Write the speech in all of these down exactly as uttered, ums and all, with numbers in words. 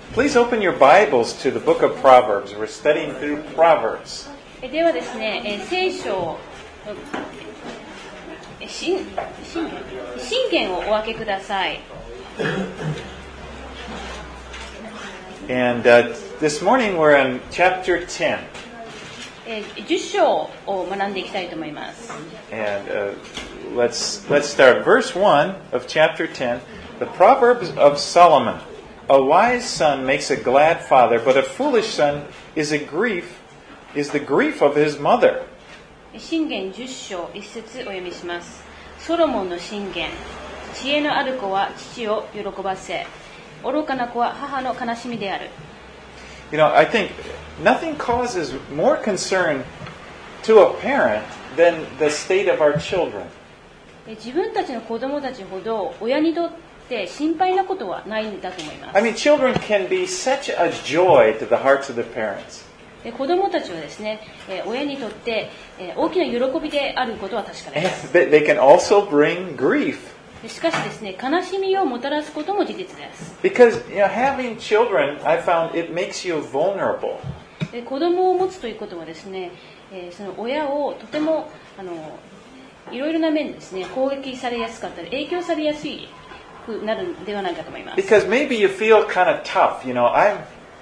Please open your Bibles to the book of Proverbs. We're studying through Proverbs. ではですね、えー、聖書、えー、信信玄信玄をお開けください。 And uh, this morning we're in chapter ten. えー、じゅっ章を学んでいきたいと思います。 And uh, let's let's start verse one of chapter ten. The Proverbs of Solomon. A wise son makes a glad father, but a foolish son is a grief, is the grief of his mother. 信玄じゅっ章一節お読みします。ソロモンの信玄。知恵のある子は父を喜ばせ、愚かな子は母の悲しみである。 You know, I think nothing causes more concern to a parent than the state of our children. 自分たちの子供たちほど親にとって心配なことはないんだと思います。 I mean, children can be such a joy to the hearts of the parents. 子供たちはですね、親にとって大きな喜びであることは確かです。 And they can also bring grief. しかしですね、悲しみをもたらすことも事実です。 Because, you know, having children, I found it makes you vulnerable. 子供を持つということはですね、その親をとてもあのいろいろな面でですね、攻撃されやすかったり、影響されやすいくなるんではないかと思います。 Because maybe you feel kind of tough, you know, I'm,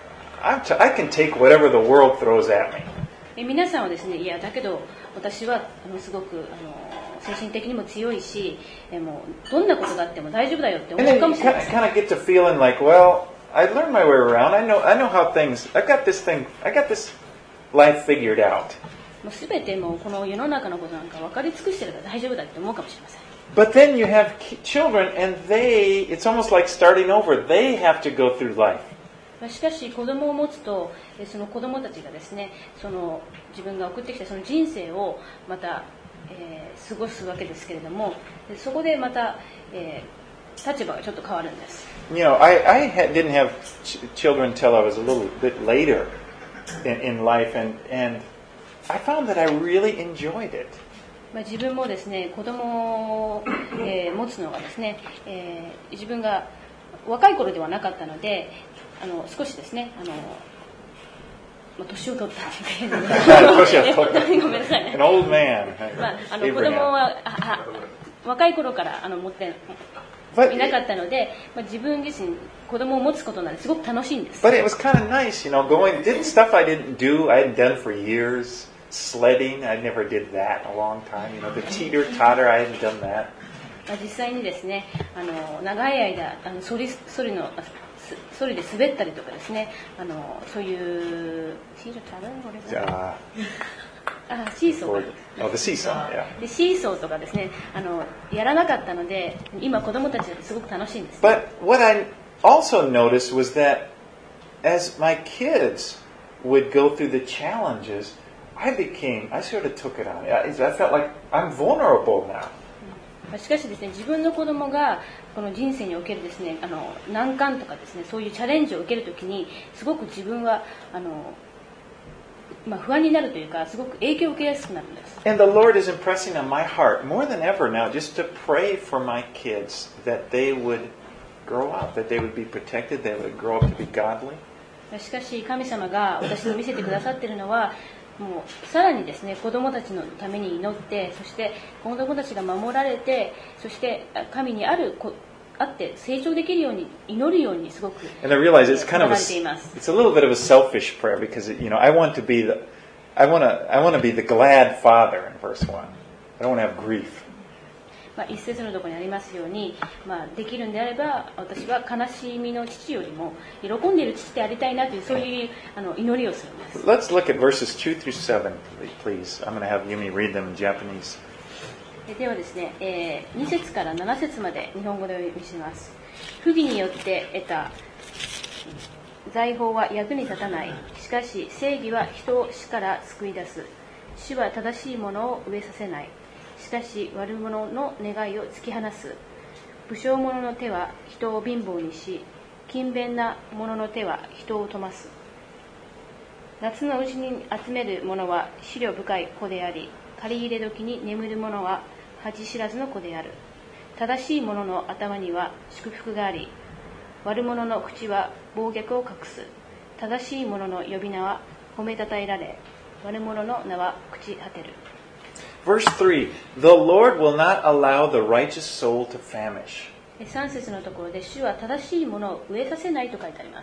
I'm t- I can take whatever the world throws at me. 皆さんはですね、いやだけど私はあのすごくあの精神的にも強いし、もうどんなことがあっても大丈夫だよって思うかもしれません。 And then you kind of, kind of get to feeling like, well, I learned my way around. I know, I know how things. I got this thing. I got this life figured out. もうすべてもうこの世の中のことなんか分かり尽くしてるから大丈夫だって思うかもしれません。 But then you have children, and they, it's almost like starting over. They have to go through life. しかし子供を持つと、その子供たちがですね、その自分が送ってきたその人生をまた、えー、過ごすわけですけれども、そこでまた、えー、立場がちょっと変わるんです。 You know, I, I ha- didn't have ch- children till I was a little bit later in, in life, and, and I found that I really enjoyed it. まあ自分もですね、子供を、えー、持つのがですね、えー、自分が若い頃ではなかったので、あの少しですね、あのまあ、年を取ったっていうか、ごめんなさいね。 An old man. まあ、あの子供はあ若い頃からあの持っていなかったので、まあ、自分自身子供を持つことなんですごく楽しいんです。 But it was kind of nice, you know, going did stuff I didn't do. I hadn't done for years. Sledding, I never did that in a long time. You know, the teeter totter, I hadn't done that. 実際にですね、あの長い間あのソリソリのソリで滑ったりとかですね、あのそういうティーターターああシーソー。 Oh, the seesaw, yeah. でシーソーとかですね、あのやらなかったので、今子供たちすごく楽しいんです。 But what I also noticed was that as my kids would go through the challenges, I became, I sort of took it on. I felt like I'm vulnerable now. しかしですね、自分の子供がこの人生におけるですね、あの難関とかですね、そういうチャレンジを受けるときにすごく自分はあの、まあ、不安になるというか、すごく影響を受けやすくなるんです。 And the Lord is impressing on my heart more than ever now just to pray for my kids that they would grow up, that they would be protected, they would grow up to be godly. しかし神様が私に見せてくださっているのは、もうさらにですね、子供たちのために祈って、そして子供たちが守られて、そして神にあるあって成長できるように祈るようにすごく And I realize it's kind of a, it's a little bit of a selfish prayer because you know I want to be the I want to I want to be the glad father in verse one. I don't want to have grief. まあ、一節のところにありますように、まあ、できるんであれば私は悲しみの父よりも喜んでいる父でありたいなというそういうあの祈りをするんです。 Let's look at verses two through seven, please. I'm going to have Yumi read them in Japanese. ではですね、えー、に節からなな節まで日本語でお読みします。不義によって得た財宝は役に立たない。しかし正義は人を死から救い出す。主は正しいものを飢えさせない。しかし悪者の願いを突き放す。武将者の手は人を貧乏にし、勤勉な者の手は人を富ます。夏のうちに集める者は思慮深い子であり、借り入れ時に眠る者は恥知らずの子である。正しい者の頭には祝福があり、 悪者の口は暴虐を隠す。正しい者の呼び名は褒めたたえられ、悪者の名は朽ち果てる。 Verse three, The Lord will not allow the righteous soul to famish. さん節のところで、主は正しいものを飢えさせないと書いてあります。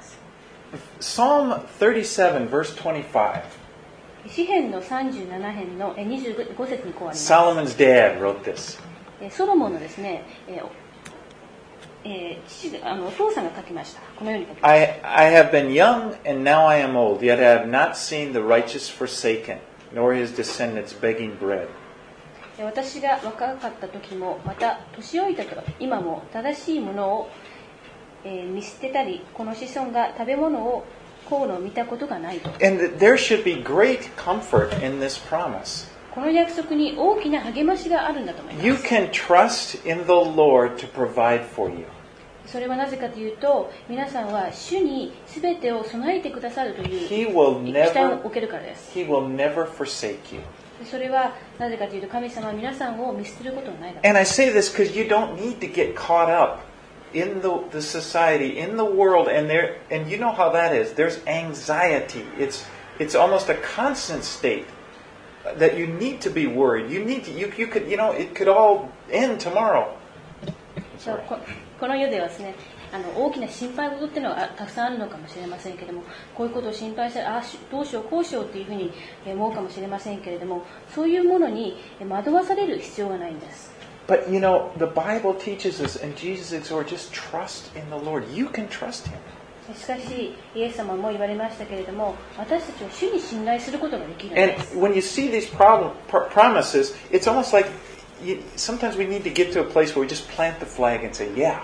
Psalm thirty-seven, verse twenty-five. 詩編のさんじゅうなな編のにじゅうご節にこうあります。 Solomon's dad wrote this. ソロモンのですね、えーえー、父があのお父さんが書きました。このように書きました。 I, I have been young and now I am old, yet I have not seen the righteous forsaken, nor his descendants begging bread. 私が若かった時も、また年老いたと今も正しいものを、えー、見捨てたり、この子孫が食べ物をこうのを見たことがないと。 And there should be great comfort in this promise. この約束に大きな励ましがあるんだと思います。 You can trust in the Lord to provide for you. それはなぜかというと、皆さんは主に全てを備えてくださるという期 He will 待を never, 受けるからです。 He will never forsake you. それはなぜかというと、神様は皆さんを見捨てることはないから。 And I say this because you don't need to get caught up in the, the society, in the world, and there, and you know how that is. There's anxiety. It's, it's almost a constant state that you need to be worried. You need to, you, you could, you know, it could all end tomorrow. そうここの世ではですね、あの大きな心配事っていうのはたくさんあるのかもしれませんけれども、こういうことを心配して、ああどうしようこうしようっていうふうに思うかもしれませんけれども、そういうものに惑わされる必要がないんです。 But you know, the Bible teaches us, and Jesus exhorts, just trust in the Lord. You can trust Him. しかし、イエス様も言われましたけれども、私たちは主に信頼することができるん And です。 when you see these problem, pr- promises, it's almost like you, sometimes we need to get to a place where we just plant the flag and say, yeah,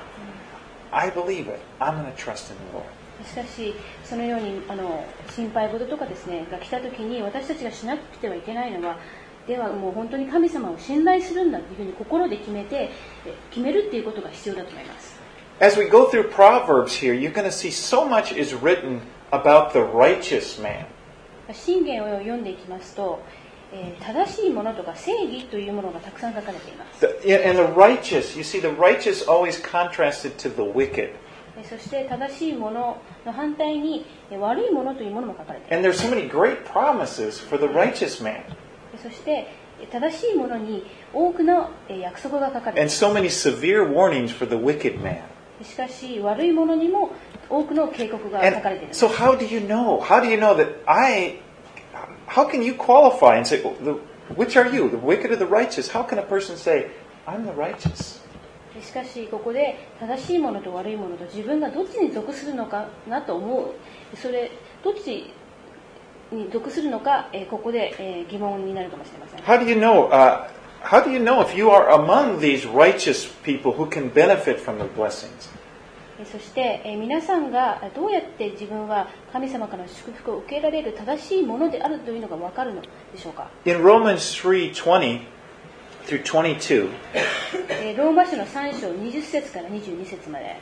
I believe it. I'm going to trust in the Lord. しかし、そのようにあの心配事とかですね、が来たときに私たちがしなくてはいけないのは、ではもう本当に神様を信頼するんだというふうに心で決めて、決めるっていうことが必要だと思います。 As we go through Proverbs here, you're going to see so much is written about the righteous man. 箴言を読んでいきますと、えー、正しいものとか正義というものがたくさん書かれています。 The, and the righteous, you see, the righteous always contrasted to the wicked. そして正しいものの反対に悪いものというものも書かれています。 And there's so many great promises for the righteous man. そして正しいものに多くの約束が書かれてい And ます。 so many severe warnings for the wicked man. しかし悪いものにも多くの警告が書かれてい And ます。 so how do you know? How do you know that I, how can you qualify and say, the, which are you, the wicked or the righteous? How can a person say, I'm the righteous? しかしここで正しいものと悪いものと自分がどっちに属するのかなと思う。それどっちに属するのか、えー、ここで、えー、疑問になるかもしれません。 How do you know, uh, how do you know if you are among these righteous people who can benefit from the blessings? そして、えー、皆さんがどうやって自分は神様からの祝福を受けられる正しいものであるというのが分かるのでしょうか。 In Romans three twenty through twenty-two, えー、ローマ書のさん章にじゅっ節からにじゅうに節まで。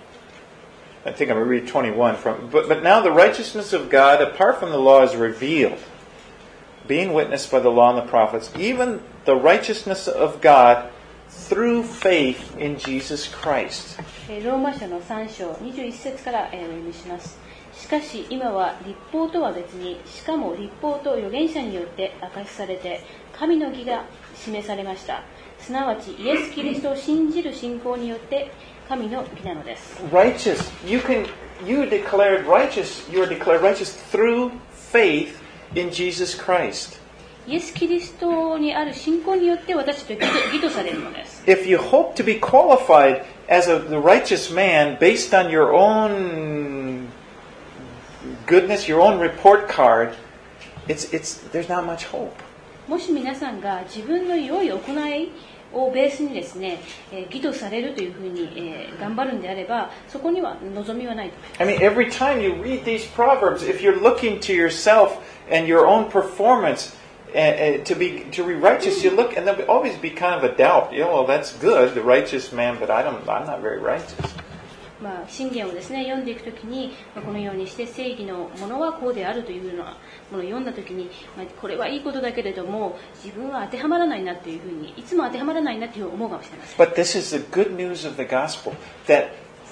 I think I'm going to read twenty-one from, but, but now the righteousness of God apart from the law is revealed, being witnessed by the law and the prophets, even the righteousness of God through faith in Jesus Christ. ローマ書のさん章にじゅういち節からお読みします。しかし今は律法とは別に、しかも律法と預言者によって明かしされて、神の義が示されました。すなわちイエス・キリストを信じる信仰によって神の義なのです。 Righteous, you can, you declared righteous, you are declared righteous through faith in Jesus Christ. イエス・キリストにある信仰によって私たちは義とされるのです。 If you hope to be qualified as a, the righteous man based on your own goodness, your own report card, it's, it's, there's not much hope. もし皆さんが自分の良い行いをベースにですね、えー、義とされるというふうに、えー、頑張るんであれば、そこには望みはないと思います。 I mean, every time you read these proverbs, if you're looking to yourself and your own performance uh, uh, to be to be righteous, you look and there'll always be kind of a doubt. You know, well, that's good, the righteous man, but I don't, I'm not very righteous. まあ、箴言をですね読んでいくときに、まあ、このようにして正義のものはこうであるというようなものを読んだときに、まあ、これはいいことだけれども自分は当てはまらないなというふうにいつも当てはまらないなという思うかもしれません。 But this is the good news of the gospel, that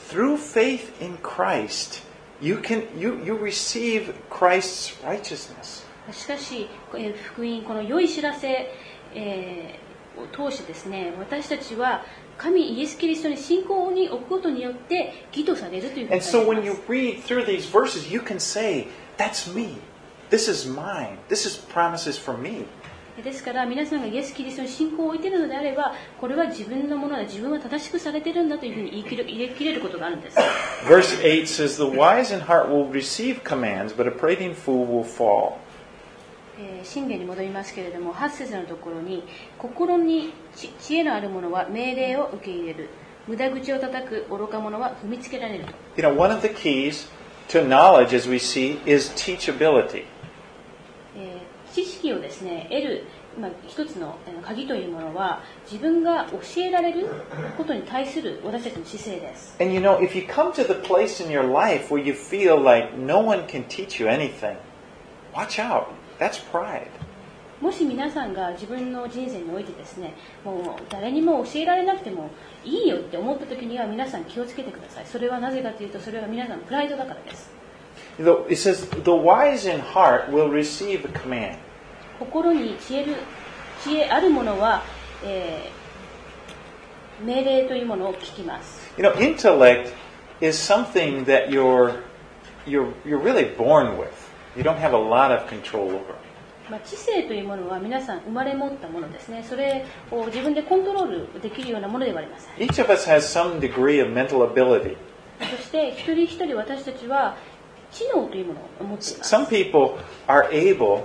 through faith in Christ, you can you you receive Christ's righteousness. しかし、えー福音、この良い知らせ、えーを通してですね、私たちは神イエス・キリストに信仰に置くことによって義とされるということ And に so な when り you ます。 read through these verses, you can say, "That's me. This is mine. This is promises for me." ですから皆さんがイエス・キリストに信仰を置いているのであれば、これは自分のものだ、自分は正しくされているんだというふうに言い切れ言い切れることがあるんです。 Verse eight says, "The wise in heart will receive commands, but a prating fool will fall." えー信玄に戻りますけれども、はち節のところに、心に知知恵のある者は命令を受け入れる。無駄口を叩く愚か者は踏みつけられると。 You know, one of the keys to knowledge, as we see, is teachability. えー知識をですね、得る、まあ、一つのえー鍵というものは、自分が教えられることに対する私たちの姿勢です。 And you know, if you come to the place in your life where you feel like no one can teach you anything, watch out. That's pride. もし皆さんが自分の人生においてですね、もう誰にも教えられなくてもいいよって思った時には皆さん気をつけてください。それはなぜかというと、それは皆さんのプライドだからです。 The- It says, "The wise in heart will receive a command." 心に知恵る知恵ある者は、えー命令というものを聞きます。 You know, intellect is something that you're you're you're really born with. You don't have a lot of control over. まあ、知性というものは皆さん生まれ持ったものですね。それを自分でコントロールできるようなものではありません。 Each of us has some degree of mental ability. そして一人一人私たちは知能というものを持っています。 Some people are able.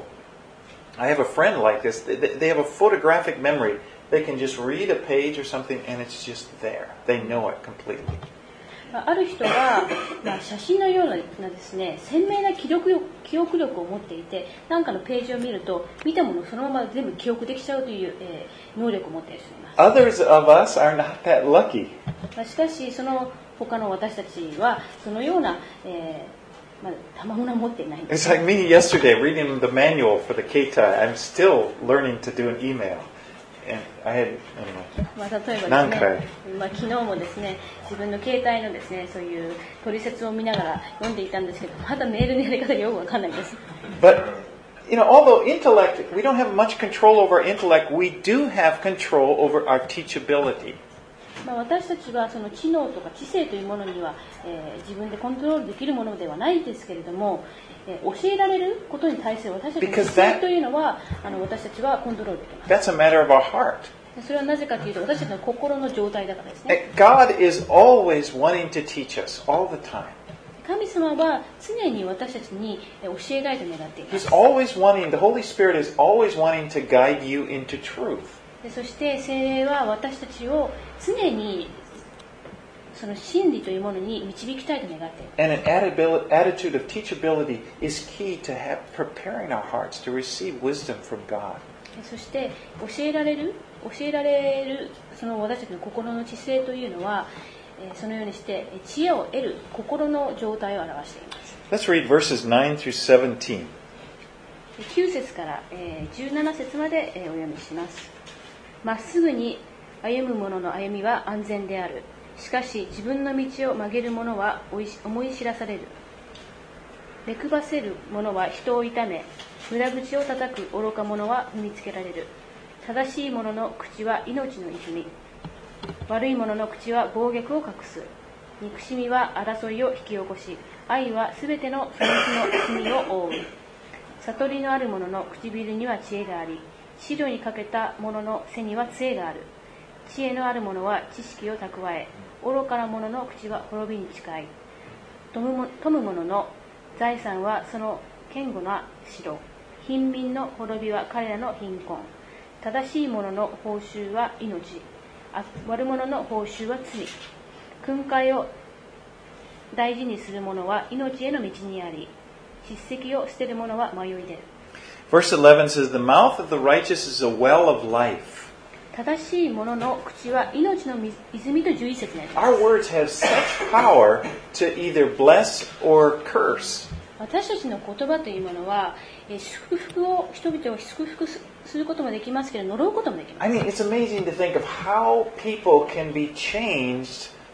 I have a friend like this. They, they have a photographic memory. They can just read a page or something, and it's just there. They know it completely. まあある人は、まあ、写真のようなですね、鮮明な記録力記憶力を持っていて、何かのページを見ると見たものをそのまま全部記憶できちゃうという、えー能力を持っている人います。 Others of us are not that lucky. まあしかしその他の私たちはそのような、えーまあ、賜物を持っていないんで It's す。 like me yesterday reading the manual for the Keita. I'm still learning to do an email. And I had, anyway. まあ、例えばです何回ね、まあ、昨日もですね、自分の携帯のですね、そういう取説を見ながら読んでいたんですけど、まだメールのやり方がよくわかんないです。 But, you know, although intellect, we don't have much control over our intellect, we do have control over our teachability. まあ、私たちはその知能とか知性というものには、えー自分でコントロールできるものではないですけれども、えー教えられることに対する私たちの Because 姿 that- 勢というのはあの私たちはコントロールできます。 That's a matter of our heart. でそれはなぜかというと、私たちの心の状態だからですね。 And God is always wanting to teach us, all the time. 神様は常に私たちにえー教えたいと願っていま He's す。 always wanting, the Holy Spirit is always wanting to guide you into truth. でそして聖霊は私たちを常にその真理というものに導きたいと願っている。 And an attib- attitude of teachability is key to have, preparing our hearts to receive wisdom from God. でそして教えられる教えられるその私たちの心の知性というのは、えーそのようにしてえー知恵を得る心の状態を表しています。 Let's read verses nine through seventeen. できゅう節からえーじゅうなな節までえーお読みします。まっすぐに歩む者の歩みは安全である。しかし自分の道を曲げる者はおいし思い知らされる。目くばせる者は人を痛め、無駄口を叩く愚か者は踏みつけられる。正しい者の口は命の泉。悪い者の口は暴虐を隠す。憎しみは争いを引き起こし、愛はすべてのその日の罪を覆う。悟りのある者の唇には知恵があり、白にかけた者の背には杖がある。知恵のある者は知識を蓄え、愚かな者の口は滅びに近い。富む富む者の財産はその堅固な城。貧民の滅びは彼らの貧困。正しい者の報酬は命。あ悪者の報酬は罪。訓戒を大事にする者は命への道にあり、叱責を捨てる者は迷い出る。 Verse eleven says, "The mouth of the righteous is a well of life." 正しい者の口は命の泉とじゅういち節にあります。 Our words have such power to either bless or curse. 私たちの言葉というものは、えー祝福を人々を祝福すすることもできますけど、呪うこともできます。 I mean, it's amazing to think of how people can be changed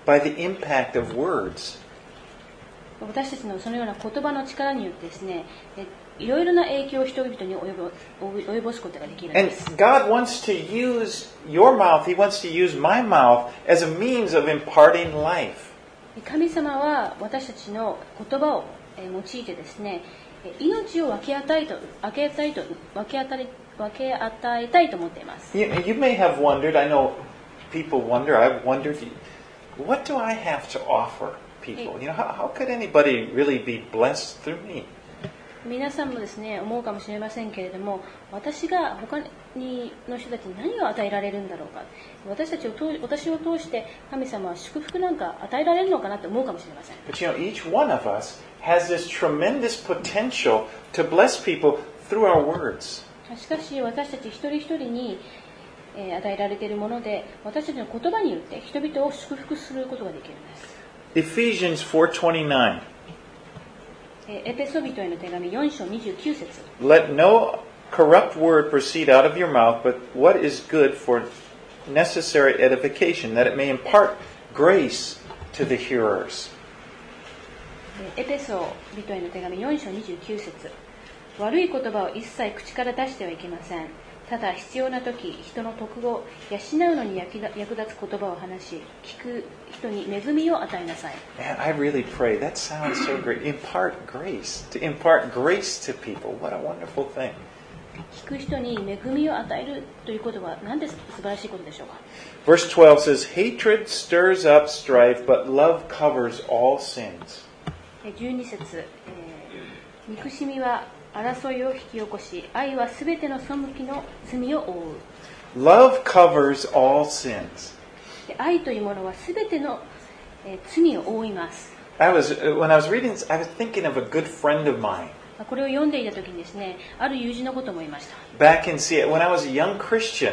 by the impact of words. 私たちのそのような言葉の力によってですね、いろいろな影響を人々に及ぼ、及ぼすことができるん And です。 God wants to use your mouth, He wants to use my mouth as a means of imparting life. 神様は私たちの言葉を用いてですね、命を分け与えと分け与えと分け与え分け与えたいと思っています。 You, you may have wondered, I know people wonder, I've wondered, what do I have to offer people? You know, how, how could anybody really be blessed through me? 皆さんもですね、思うかもしれませんけれども、私が他にの人たちに何を与えられるんだろうか、私たちを通私を通して神様は祝福なんか与えられるのかなと思うかもしれません。 But you know, each one of us has this tremendous potential to bless people through our words. しかし私たち一人一人に与えられているもので、私たちの言葉によって人々を祝福することができるんです。 Ephesians four twenty-nine. エペソビトへの手紙よん章にじゅうきゅう節。 Let no corrupt word proceed out of your mouth, but what is good for necessary edification, that it may impart grace to the hearers. エペソビトへの手紙よん章にじゅうきゅう節。悪い言葉を一切口から出してはいけません。ただ必要な時、人の徳を養うのに役立つ言葉を話し、聞く人に恵みを与えなさい。 Man, I really pray. That sounds so great. Impart grace. To impart grace to people. What a wonderful thing. 聞く人に恵みを与えるということは何で素晴らしいことでしょうか。 Verse twelve says, Hatred stirs up strife, but love covers all sins. じゅうに節、えー、憎しみは争いを引き起こし、愛はすべての背きの罪を覆う。 Love covers all sins. 愛というものはすべての、えー、罪を覆います。 I was, when I was reading this, I was thinking of a good friend of mine. これを読んでいたときにですね、ある友人のことを思いました。 Back in Seattle, when I was a young Christian,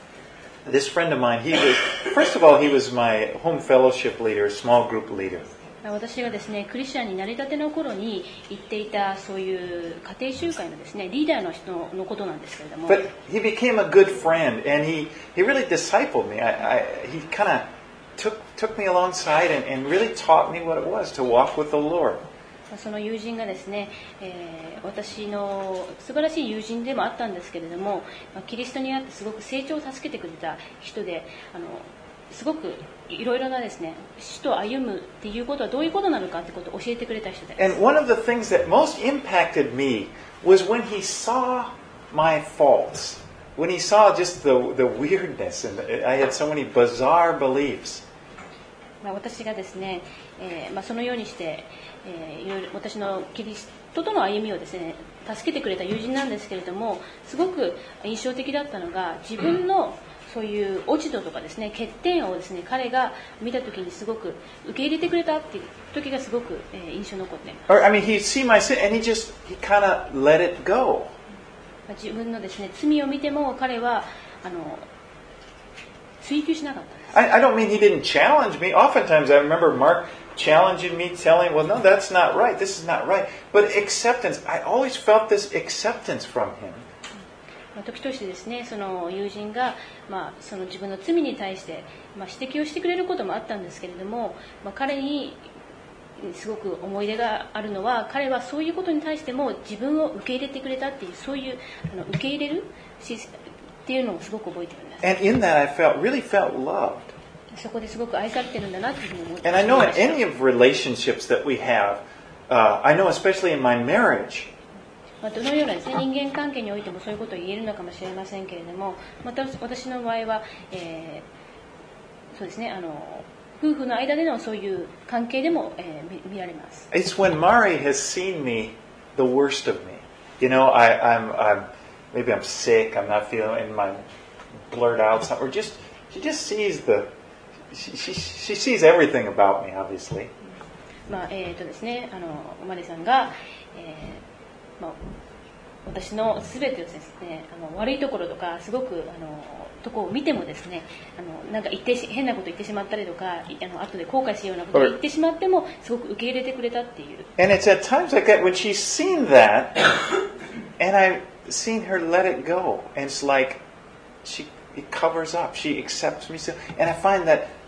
this friend of mine, he was, first of all, he was my home fellowship leader, small group leader. 私がですね、クリスチャンになりたての頃に行っていたそういう家庭集会のですね、リーダーの人のことなんですけれども。 But he became a good friend, and he, he really discipled me. I, I, he kind of took, took me alongside and, and really taught me what it was to walk with the Lord. その友人がですね、えー、私の素晴らしい友人でもあったんですけれども、キリストにあってすごく成長を助けてくれた人で、あのすごくいろいろなですね、死と歩むっていうことはどういうことなのかってことを教えてくれた人です。 And one of the things that most impacted me was when he saw my faults, when he saw just the, the weirdness, and I had so many bizarre beliefs. まあ私がですね、えーまあ、そのようにして、えー、いろいろ私のキリストとの歩みをですね、助けてくれた友人なんですけれども、すごく印象的だったのが、自分のそういう落ち度とかですね、欠点をですね、彼が見たときにすごく受け入れてくれたっていう時がすごく、えー、印象に残っています。 Or, I mean, he'd see my sin and he just, he kind of let it go. 自分のですね、罪を見ても彼はあの追求しなかったんです。 I, I don't mean he didn't challenge me. Oftentimes I remember Mark challenging me, telling, well, no, that's not right. This is not right. But acceptance, I always felt this acceptance from him. 時としてですね、その友人が、まあ、その自分の罪に対して、まあ、指摘をしてくれることもあったんですけれども、まあ、彼にすごく思い出があるのは、彼はそういうことに対しても自分を受け入れてくれたっていう、そういうあの受け入れるっていうのをすごく覚えてるんです。 And in that I felt, really felt loved. そこですごく愛されてるんだなっていうふうに思ってい And ま I し know た。 in any of relationships that we have, uh, I know especially in my marriage, まあ、どのようなですね、人間関係においてもそういうことを言えるのかもしれませんけれども、また私の場合は、えー、そうですね、あの夫婦の間でのそういう関係でも、えー、見, 見られます。 it's when Mari has seen me the worst of me. You know, I, I'm, I'm, maybe I'm sick, I'm not feeling, and my blurt out something, or just, she just sees the, she, she, she sees everything about me, obviously. まあ、えーとですね、あのマリさんが、えーまあ、私のすべてをですね、あの悪いところとかすごくあのとこを見てもですね、あのなんか言って変なこと言ってしまったりとか、あの後で後悔するようなことを言ってしまってもすごく受け入れてくれたっていう。 And it's at times like that when she's seen that, and I've seen her let it go, and it's like she it covers up, she accepts me, and I find that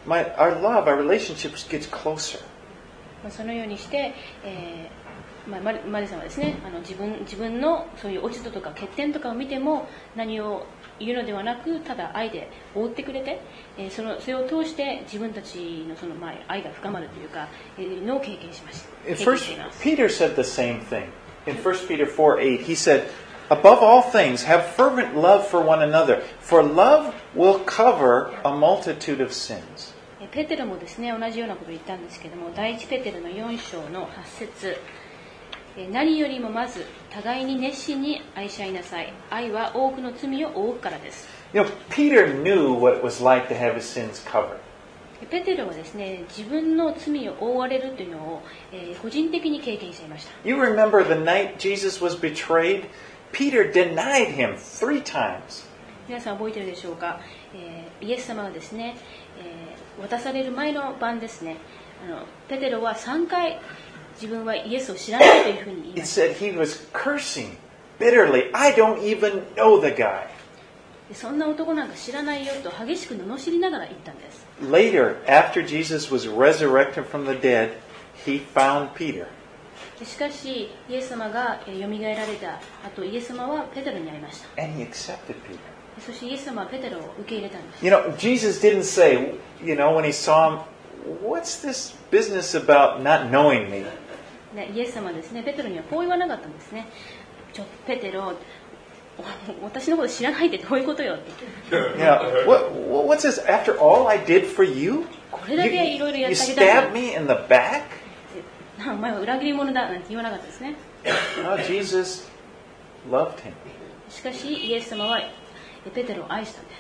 my, our love, our relationships gets closer. そのようにして、えーまあ、マリ、マリさんはですね、あの自分自分のそういう落ち度とか欠点とかを見ても何を言うのではなく、ただ愛で覆ってくれて、えー、そのそれを通して自分たちのその、まあ、愛が深まるというか、えー、のを経験しました。経験しています。 Peter said the same thing. In First Peter four eight, he said, Above all things, have fervent love for one another, for love will cover a multitude of sins. ペテロもですね、同じようなことを言ったんですけども、第一ペテロのよん章のはち節、何よりもまず互いに熱心に愛し合いなさい。愛は多くの罪を負うからです。 You know, Peter knew what it was like to have his sins covered. ペテロはですね、自分の罪を覆われるというのを、えー、個人的に経験していました。 You remember the night Jesus was betrayed? Peter denied him three times. 皆さん覚えているでしょうか、えー、イエス様はですね、えー、渡される前の晩ですね、あのペテロはさんかい自分はイエスを知らないというふうに言いました。 It said he was cursing bitterly. I don't even know the guy. そんな男なんか知らないよと激しく罵りながら言ったんです。 Later, after Jesus was resurrected from the dead, he found Peter. しかし、イエス様がよみがえられた後、イエス様はペテロに会いました。 And he accepted Peter. そしてイエス様はペテロを受け入れたんです。 You know, Jesus didn't say, you know, when he saw him, what's this business about not knowing me? イエス様はですね、ペテロにはこう言わなかったんですね。ちょ、ペテロ、私のこと知らないってどういうことよって。 Yeah, what, what's this? After all I did for you? これだけいろいろやっ You てあげた stabbed me in the back? お前は裏切り者だなんて言わなかったですね。 No, Jesus loved him. しかし、イエス様はペテロを愛したんです。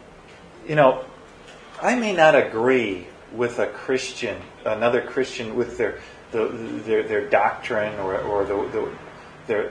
You know, I may not agree with a Christian, another Christian, with their the, their their doctrine or or the, the their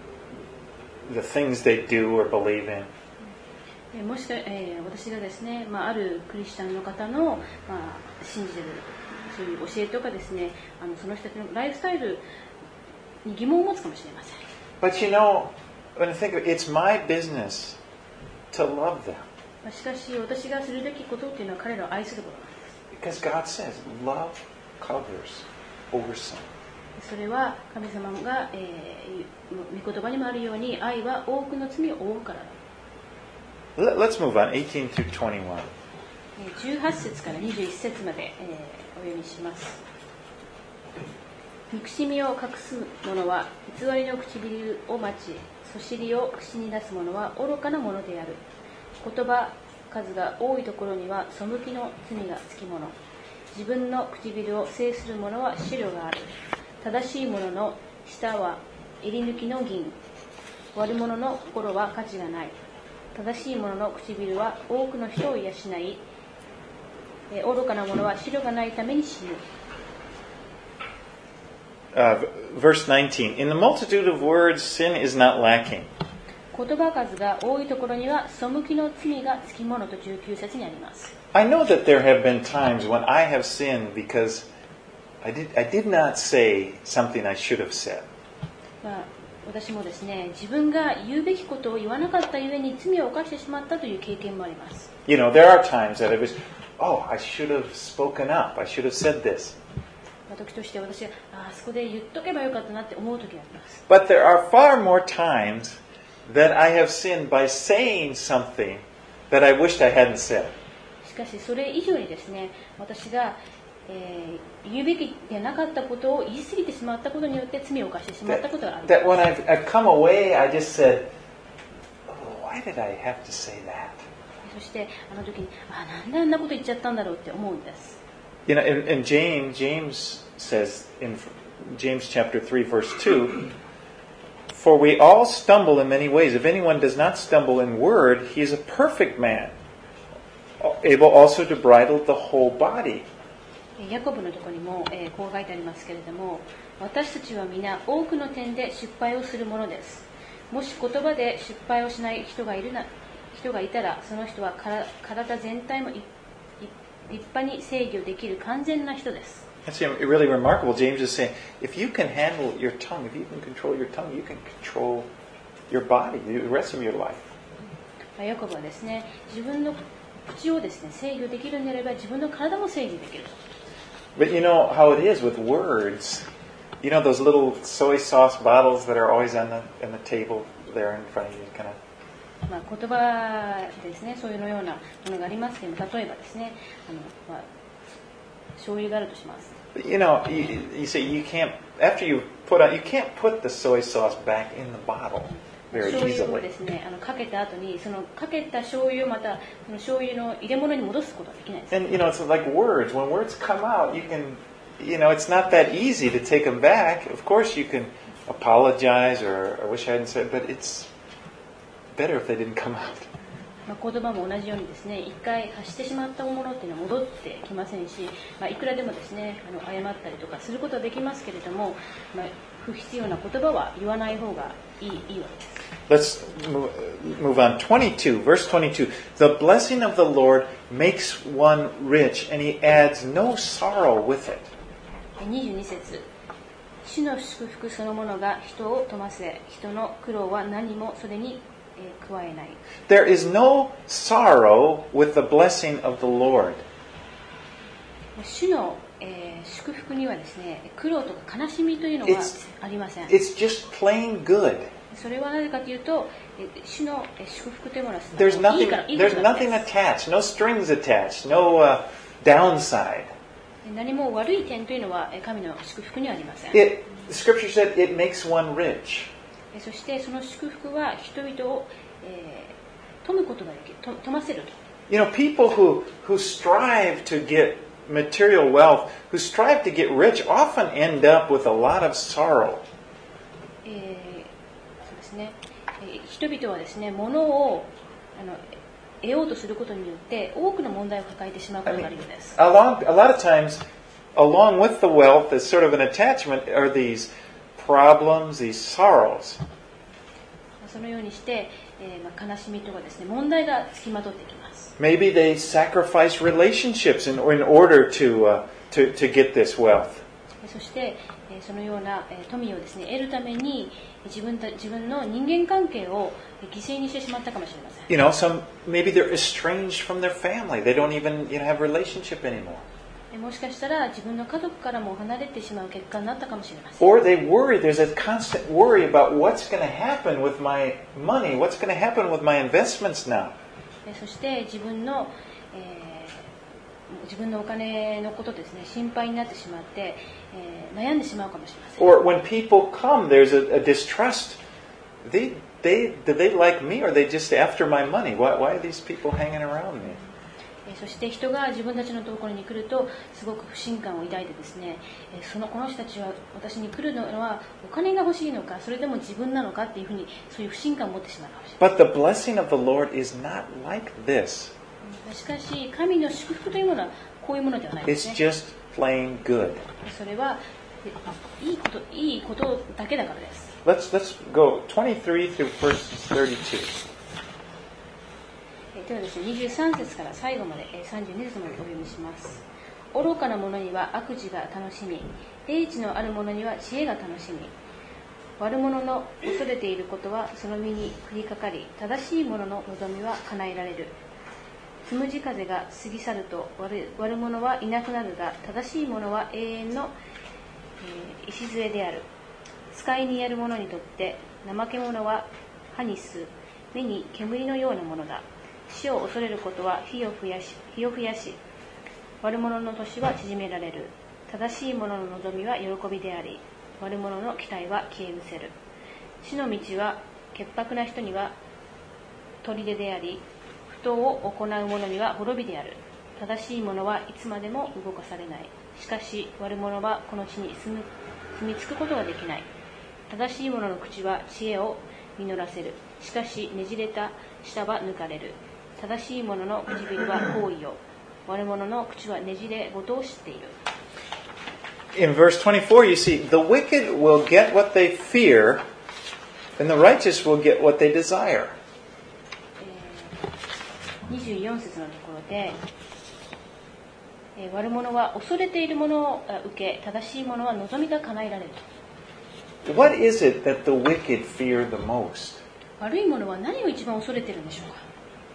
the things they do or believe in. もしか、えー、私がですね、まあ、あるクリスチャンの方の、まあ、信じているそういう教えとかですね、あのその人たちのライフスタイルに疑問を持つかもしれません。 But you know, when I think of it, it's my business to love them. しかし私がするべきことっていうのは彼らを愛することなんです。 Because God says, love covers over sin. それは神様が、えー、御言葉にもあるように愛は多くの罪を負うからだ。 Let's move on, eighteen through twenty-one. じゅうはち節からにじゅういち節まで、えー、お読みします。憎しみを隠す者は偽りの唇を待ち、そしりを口に出す者は愚かなものである。言葉数が多いところには背きの罪がつきもの。自分の唇を制する者は資料がある。正しい者の舌は襟抜きの銀。悪者の心は価値がない。正しい者の唇は多くの人を養い、愚かな者は資料がないために死ぬ。 Uh, verse nineteen. In the multitude of words, sin is not lacking. 言葉数が多いところには背きの罪がつきものとじゅうきゅう節にあります。 I know that there have been times when I have sinned because I did, I did not say something I should have said. まあ、私もですね、自分が言うべきことを言わなかったゆえに罪を犯してしまったという経験もあります。 You know, there are times that I was, oh, I should have spoken up. I should have said this. 時として私があそこで言っとけばよかったなって思う時があります。 But there are far more times that I have sinned by saying something that I wished I hadn't said. しかしそれ以上にですね、私が、えー、言うべきでなかったことを言い過ぎてしまったことによって罪を犯してしまったことがある。 That, that when I've, I've come away, I just said, oh, why did I have to say that? そしてあの時にあなんであんなこと言っちゃったんだろうって思うんです。 You know, in, in James, James says in James chapter three, verse two, for we all stumble in many ways. If anyone does not stumble in word, he is a perfect man, able also to bridle the whole body. ヤコブのところにも、えー、こう書いてありますけれども、私たちは皆多くの点で失敗をするものです。もし言葉で失敗をしない人がいるな、人がいたら、その人はから体全体も立派に制御できる完全な人です。 That's really remarkable. James is saying, if you can handle your tongue, if you can control your tongue, you can control your body, the rest of your life. ヤコブはですね、自分の口をですね制御できるんであれば自分の体も制御できる。 But you know how it is with words. You know those little soy sauce bottles that are always on the on the table there in front of you, kind of. まあ言葉ですね、そういうのようなものがありますけど、例えばですね、あのまあ醤油があるとします。 But, you know, you, you say you can't after you put out you can't put the soy sauce back in the bottle very 醤油を easily. ですね、あのかけた後にそのかけた醤油をまたその醤油の入れ物に戻すことはできないです。 And you know, it's like words. When words come out, you can, you know, it's not that easy to take them back. Of course, you can apologize or I wish I hadn't said, but it's better if they didn't come out. まあ、言葉も同じようにですね、一回発してしまったものっていうのは戻ってきませんし、まあ、いくらでもですね、あの謝ったりとかすることはできますけれども、まあ、不必要な言葉は言わない方がいい、いいわけです。 Let's move, move on. twenty-two, verse twenty-two. The blessing of the Lord makes one rich, and he adds no sorrow with it. にじゅうに節、主の祝福そのものが人を富ませ、人の苦労は何もそれに加えない。 There is no sorrow with the blessing of the Lord. 主の、えー、祝福にはですね、苦労とか悲しみというのはありません。 It's just plain good. それはなぜかというと、主の祝福というものは There's いい nothing, からいいこ there's となん nothing です。 attached, no strings attached, no uh, downside. 何も悪い点というのは神の祝福にはありません。 It, the scripture said it makes one rich. そしてその祝福は人々を、えー、富むことができる、と富ませると。 You know, people who, who strive to get material wealth, who strive to get rich, often end up with a lot of sorrow. えー、そうですね。えー、人々はですね、物をあの得ようとすることによって多くの問題を抱えてしまうことがあるようです。 A lot, a lot of times, along with the wealth, as sort of an attachment, are these problems, these sorrows. そのようにして、えーまあ、悲しみとかですね、問題がつきまとってきます。 Maybe they sacrifice relationships in, in order to, uh, to, to get this wealth. そして、えー、そのような、えー、富をですね、得るために自分た自分の人間関係を犠牲にしてしまったかもしれません。 You know, some maybe they're estranged from their family. They don't even, you know, have a relationship anymore. もしかしたら自分の家族からも離れてしまう結果になったかもしれません。 Or they worry, there's a constant worry about what's going to happen with my money, what's going to happen with my investments now. そして自分の、えー、自分のお金のことですね、心配になってしまって、えー、悩んでしまうかもしれません。 Or when people come, there's a, a distrust. They, they, do they like me or are they just after my money? Why, why are these people hanging around me? そして人が自分たちのところに来るとすごく不信感を抱いてですね、そのこの人たちは私に来るのはお金が欲しいのか、それでも自分なのかっていうふうにそういう不信感を持ってしまうかもしれない。 But the blessing of the Lord is not like this. しかし神の祝福というものはこういうものではないで It's すね。 just plain good. それはいいこと、いいことだけだからです。 Let's, let's go twenty-three through verse thirty-two. ではですね、にじゅうさん節から最後までさんじゅうに節までお読みします。愚かな者には悪事が楽しみ、英知のある者には知恵が楽しみ、悪者の恐れていることはその身に降りかかり、正しい者の望みは叶えられる。つむじ風が過ぎ去ると 悪, 悪者はいなくなるが、正しい者は永遠の、えー、礎である。使いにやる者にとって怠け者は歯に巣、目に煙のようなものだ。死を恐れることは火を増やし、火を増やし、悪者の年は縮められる。正しい者の望みは喜びであり、悪者の期待は消え失せる。死の道は潔白な人には砦であり、不当を行う者には滅びである。正しい者はいつまでも動かされない。しかし悪者はこの地に住む、住み着くことができない。正しい者の口は知恵を実らせる。しかしねじれた舌は抜かれる。正しい者の唇は行為を、悪者の口はねじれごとを知っている。 In verse twenty-four, you see, the wicked will get what they fear, and the righteous will get what they desire. にじゅうよん節のところで、えー、悪者は恐れているものを受け、正しい者は望みが叶えられると。 What is it that the wicked fear the most? 悪い者は何を一番恐れているんでしょうか。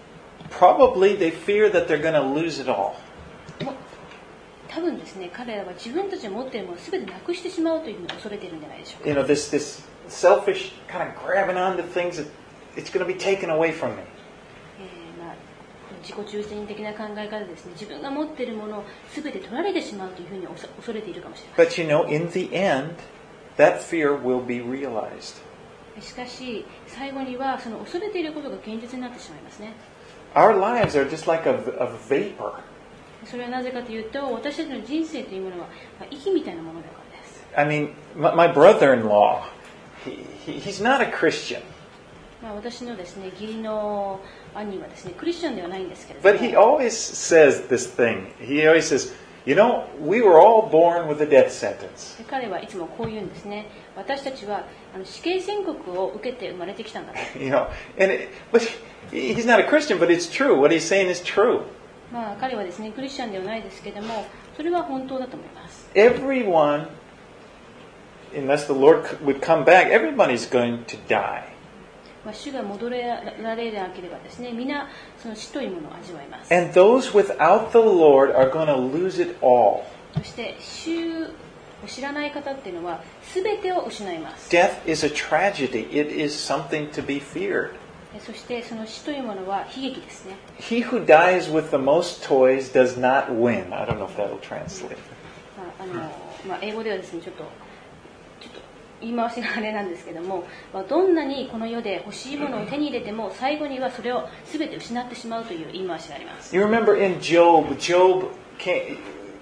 Probably they fear that they're going to lose it all. 多分ですね、彼らは自分たちが持っているものを全てなくしてしまうというふうに恐れているんじゃないでしょうか。 You know, this, this selfish kind of grabbing onto things that it's going to be taken away from me. えーまあ、自己中心的な考え方ですね。自分が持っているものを全て取られてしまうというふうに恐れているかもしれません。 But you know, in the end, that fear will be realized. しかし、最後にはその恐れていることが現実になってしまいますね。 Our lives are just like a, a vapor. それはなぜかというと、私たちの人生というものは、まあ、息みたいなものだからです。 I mean, my, my brother-in-law, he, he, he's not a Christian. まあ、私のですね、義理の兄はですね、クリスチャンではないんですけれども。 But he always says this thing. He always says, you know, we were all born with a death sentence. 彼はいつもこう言うんですね。私たちはあの死刑宣告を受けて生まれてきたんだと。 You know, and it, but he's not a Christian, but it's true. What he's saying is true. まあ、彼はですね、クリスチャンではないですけれども、それは本当だと思います。 Everyone, unless the Lord would come back, everybody's going to die. まあ、主が戻られなければですね、皆その死というものを味わいます。 And those without the Lord are going to lose it all. そして主を知らない方っていうのは全てを失います。 Death is a tragedy. It is something to be feared. そしてその死というものは悲劇ですね。 He who dies with the most toys does not win. I don't know if that will translate. まああのまあ、英語ではですね、ちょっとちょっと言い回しがあれなんですけども、まあ、どんなにこの世で欲しいものを手に入れても最後にはそれを全て失ってしまうという言い回しがあります。 You remember in Job, Job came,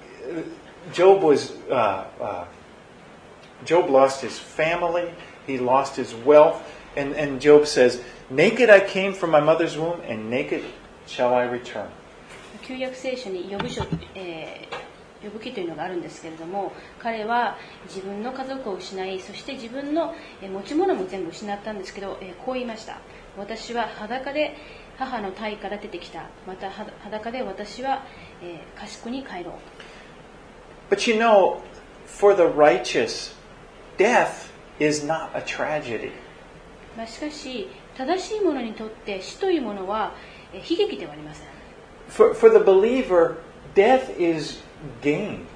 Job was uh, uh, Job lost his family, he lost his wealth, and, and Job says, "Naked I came from my mother's womb, and naked shall I return." 旧約聖書にヨブ書、えー、ヨブ記というのがあるんですけれども、彼は自分の家族を失い、そして自分の持ち物も全部失ったんですけど、えー、こう言いました。私は裸で母の胎から出てきた。また裸で私は、えー、家畜に帰ろう。 But you know, for the righteous, death is not a tragedy. まあしかし、正しい者にとって死というものは悲劇ではありません。 For, for the believer, death is gain.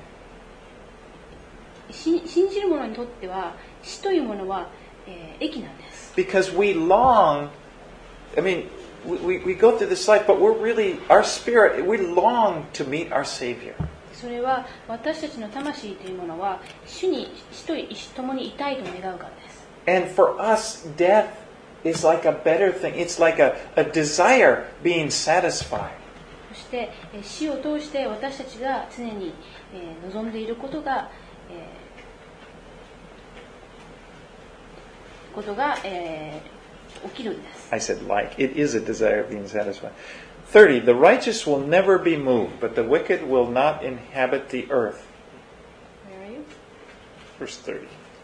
信じる者にとっては死というものは、えー、益なんです。 Because we long, I mean, we, we go through this life, but we're really, our spirit, we long to meet our Savior. それは私たちの魂というものは主に死と共にいたいと願うからです。 And for us, death is like a better thing. It's like a, a desire being satisfied. そして死を通して私たちが常に望んでいることが、えー、ことが、えー、起きるんです。 I said like. It is a desire being satisfied. thirty. The righteous will never be moved, but the wicked will not inhabit the earth. Where are you? Verse thirty.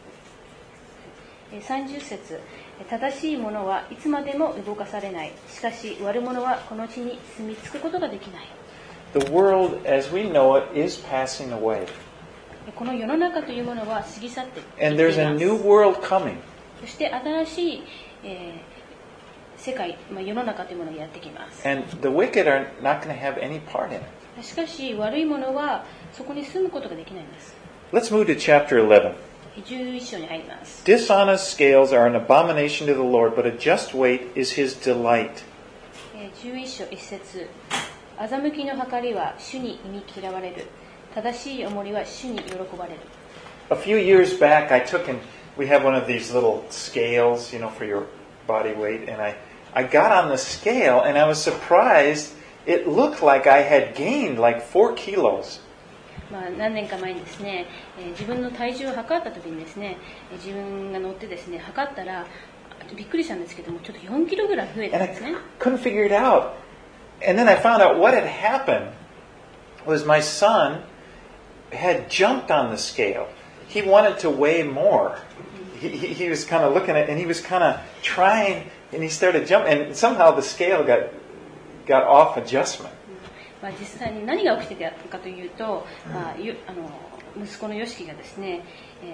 さんじゅっ節。正しい者はいつまでも動かされない。しかし悪者はこの地に住み着くことができない。 The world as we know it is passing away. この世の中というものは過ぎ去っていっています。 And there's a new world coming. そして新しい、えー、世界、まあ、世の中というものがやってきます。 And the wicked are not going to have any part in it. しかし悪い者はそこに住むことができないんです。 Let's move to chapter eleven. じゅういっ章に入ります。 Dishonest scales are an abomination to the Lord, but a just weight is his delight. じゅういっ章いち節。欺きの計りは主に忌み嫌われる。正しい重りは主に喜ばれる。 A few years back, I took and we have one of these little scales, you know, for your body weight, and I, I got on the scale and I was surprised. It looked like I had gained like four kilos. まあ、何年か前にですね、えー、自分の体重を測った時にですね、えー、自分が乗ってですね、測ったらびっくりしたんですけども、ちょっとよんキロぐらい増えたんですね。 And I couldn't figure it out. And then I found out what had happened was my son had jumped on the scale. He wanted to weigh more. He, he, he was kind of looking at it, and he was kind of trying, and he started jumping, and somehow the scale got got off adjustment. まあ、実際に何が起きてたかというと、まあ、あの息子のヨシキがですね、え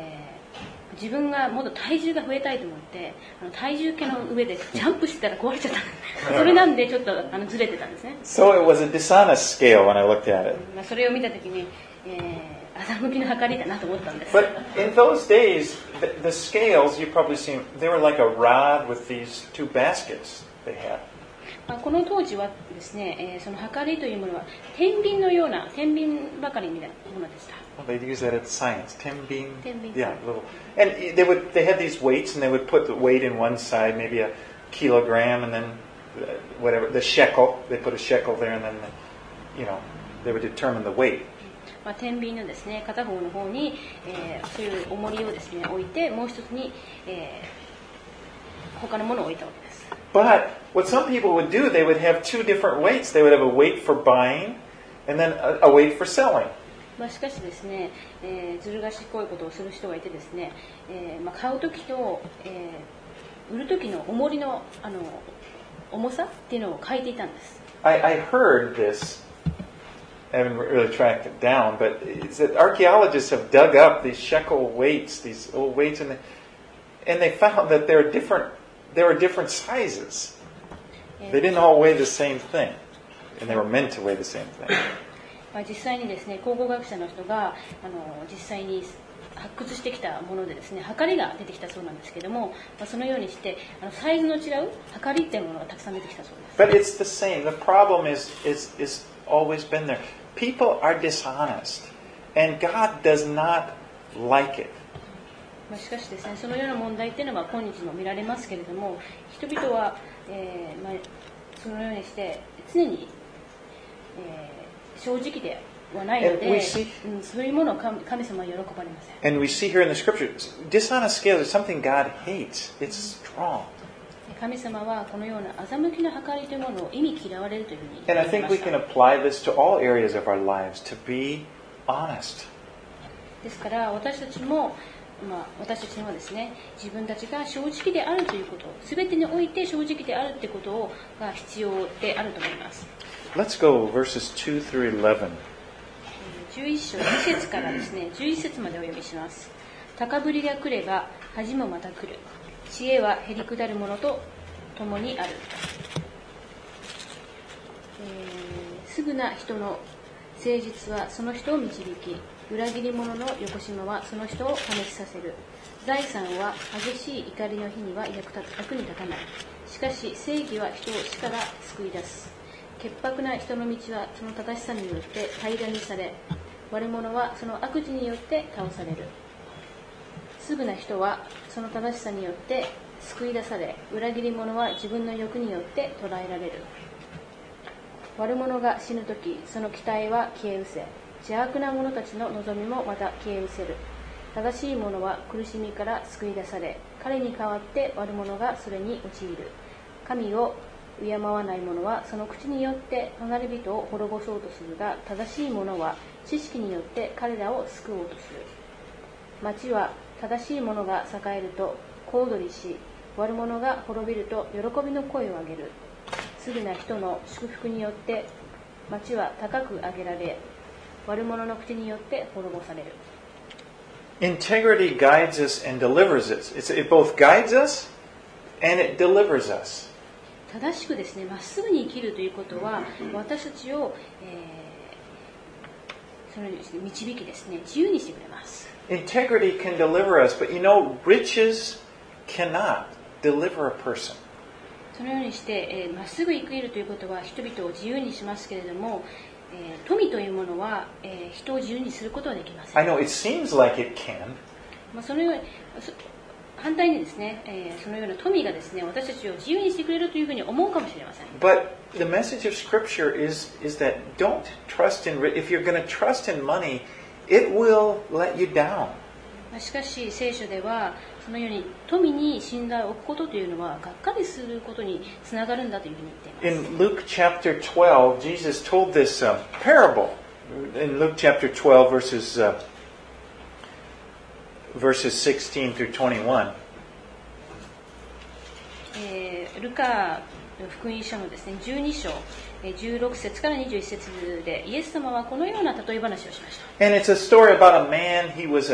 自分がもっと体重が増えたいと思ってあの体重計の上でジャンプしてたら壊れちゃったそれなんでちょっとあのずれてたんですね。 So it was a dishonest scale when I looked at it. まあそれを見たときに、えー、欺きの計りだなと思ったんです。 But in those days, the, the scales, you've probably seen, they were like a rod with these two baskets they had. まあこの当時はですね、えー、その計りというものは天秤のような天秤ばかりみたいなものでした。 Well, they'd use that at science. Tenbin. Tenbin. Yeah, little. And they would. They had these weights, and they would put the weight in one side, maybe a kilogram, and then whatever the shekel. They put a shekel there, and then the, you know they would determine the weight. まあ天秤のですね片方の方に、えー、そういう重りをですね置いてもう一つに、えー、他のものを置いたわけです。 But what some people would do, they would have two different weights. They would have a weight for buying, and then a, a weight for selling. まあ、しかしですね、えー、ずる賢いことをする人がいてですね、えーまあ、買うときと、えー、売るときの重りの、あの重さっていうのを変えていたんです。 I, I heard this. I haven't really tracked it down, but it's that archaeologists have dug up these shekel weights, these old weights, and they, and they found that there are different, there were different sizes. They didn't all weigh the same thing, and they were meant to weigh the same thing. まあ、実際にですね考古学者の人があの実際に発掘してきたものでですね測りが出てきたそうなんですけども、まあ、そのようにしてあのサイズの違う測りっていうものがたくさん出てきたそうです。 But it's the same. The problem is is is always been there. People are dishonest, and God does not like it. まあ、しかしですねそのような問題っていうのは今日も見られますけれども、人々は、えーまあ、そのようにして常に、えー正直ではないので、see, うん、そういうものを神様は喜ばれません。 And we see here in the scriptures, dishonest scales is something God hates. It's strong. 神様はこのような欺きの計りというものを意味嫌われるというふうに言 And って I いま think we し can た。 apply this to all areas of our lives to be honest. ですから私たちも、まあ、私たちにはですね自分たちが正直であるということ、すべてにおいて正直であるということが必要であると思います。 Let's go verses two through eleven. じゅういっ章に節からですねじゅういち節までお読みします。高ぶりが来れば恥もまた来る。知恵はへりくだるものと共にある。えー、すぐな人の誠実はその人を導き、裏切り者のよこしまはその人を試しさせる。財産は激しい怒りの日には役立役に立たない。しかし正義は人を死から救い出す。潔白な人の道はその正しさによって平らにされ、悪者はその悪事によって倒される。すぐな人はその正しさによって救い出され、裏切り者は自分の欲によって捕らえられる。悪者が死ぬとき、その期待は消え失せ、邪悪な者たちの望みもまた消え失せる。正しい者は苦しみから救い出され、彼に代わって悪者がそれに陥る。神を敬わない者はその口によって隣人を滅ぼそうとするが、正しい者は知識によって彼らを救おうとする。町は正しい者が栄えると小躍りし、悪者が滅びると喜びの声を上げる。すぐな人の祝福によって町は高く上げられ、悪者の口によって滅ぼされる。 Integrity guides us and delivers us. It's, it both guides us and it delivers us. 正しくですね、まっすぐに生きるということは、私たちを、えー、そのようにですね、導きですね、自由にしてくれます。 Integrity can deliver us, but you know, riches cannot deliver a person. そのようにして、えー、まっすぐ生きるということは人々を自由にしますけれども、えー、富というものは、えー、人を自由にすることはできません。 I know it seems like it can. まあそのように反対にですね、えー、そのような富がですね、私たちを自由にしてくれるというふうに思うかもしれません。 But the message of Scripture is is that don't trust in if you're going to trust in money, it will let you down. しかし聖書ではそのように富に信頼を置くことというのはがっかりすることにつながるんだというふうに言っています。 In Luke chapter twelve, Jesus told this uh, parable. In Luke chapter twelve, verses uh, verses sixteen through twenty-one. えー、ルカ福音書のですねじゅうに章じゅうろく節からにじゅういち節でイエス様はこのような例え話をしました。 And it's a story about a man. He was a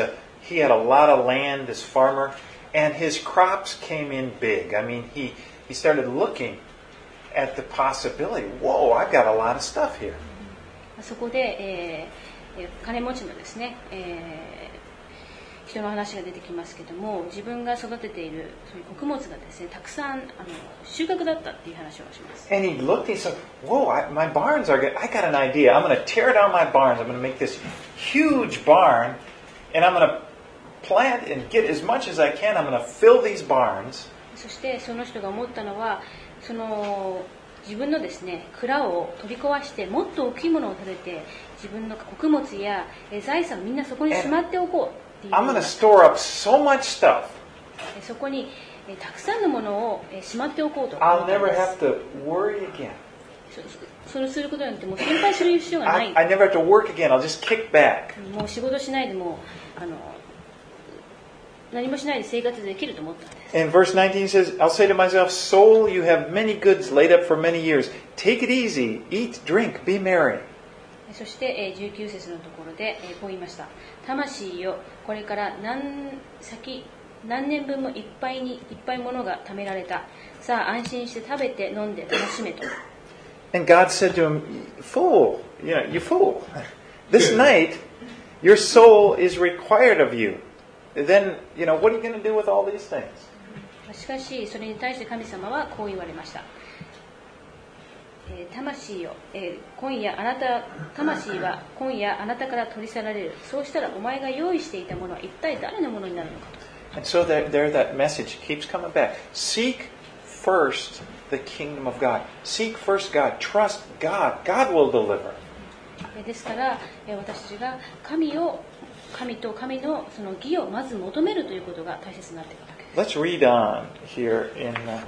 he had a lot of land, this farmer, and his crops came in big. I mean, he, he started looking at the possibility. Whoa, I've got a lot of stuff here. そこで、えー、金持ちのですね、えー人の話が出てきますけども、自分が育てているそういう穀物がですね、たくさんあの収穫だったっていう話をします。 And he looked, he said, "Whoa, I, my barns are good. I got an idea. I'm going to tear down my barns. I'm going to make this huge barn, and I'm going to plant and get as much as I can. I'm going to fill these barns." そしてその人が思ったのは、その自分のですね、蔵を取り壊してもっと大きいものを建てて、自分の穀物や財産をみんなそこにしまっておこう。 I'm going to store up so much stuff. そこにたくさんのものをしまっておこうと。 I'll never have to worry again. それをすることによってもう心配する必要がない。 I, I never have to work again. I'll just kick back. もう仕事しないでもあの何もしないで生活できると思ったんです。 And verse nineteen says, I'll say to myself, soul, you have many goods laid up for many years. Take it easy. Eat, drink, be merry. そしてじゅうきゅう節のところでこう言いました。魂よ、これから何先何年分もいっぱいにいっぱいものが貯められた。さあ安心して食べて飲んで楽しめと。 And God said to him, fool, you know, you fool. This night, your soul is required of you. Then, you know, what are you going to do with all these things? しかしそれに対して神様はこう言われました。えー、魂よ、えー、今夜あなた魂は今夜あなたから取り去られる。そうしたらお前が用意していたものは一体誰のものになるのかと。 And so there, there that message keeps coming back. Seek first the kingdom of God. Seek first God. Trust God. God will deliver. ですから私たちが神を神と神のその義をまず求めるということが大切になっているわけです。 Let's read on here in uh,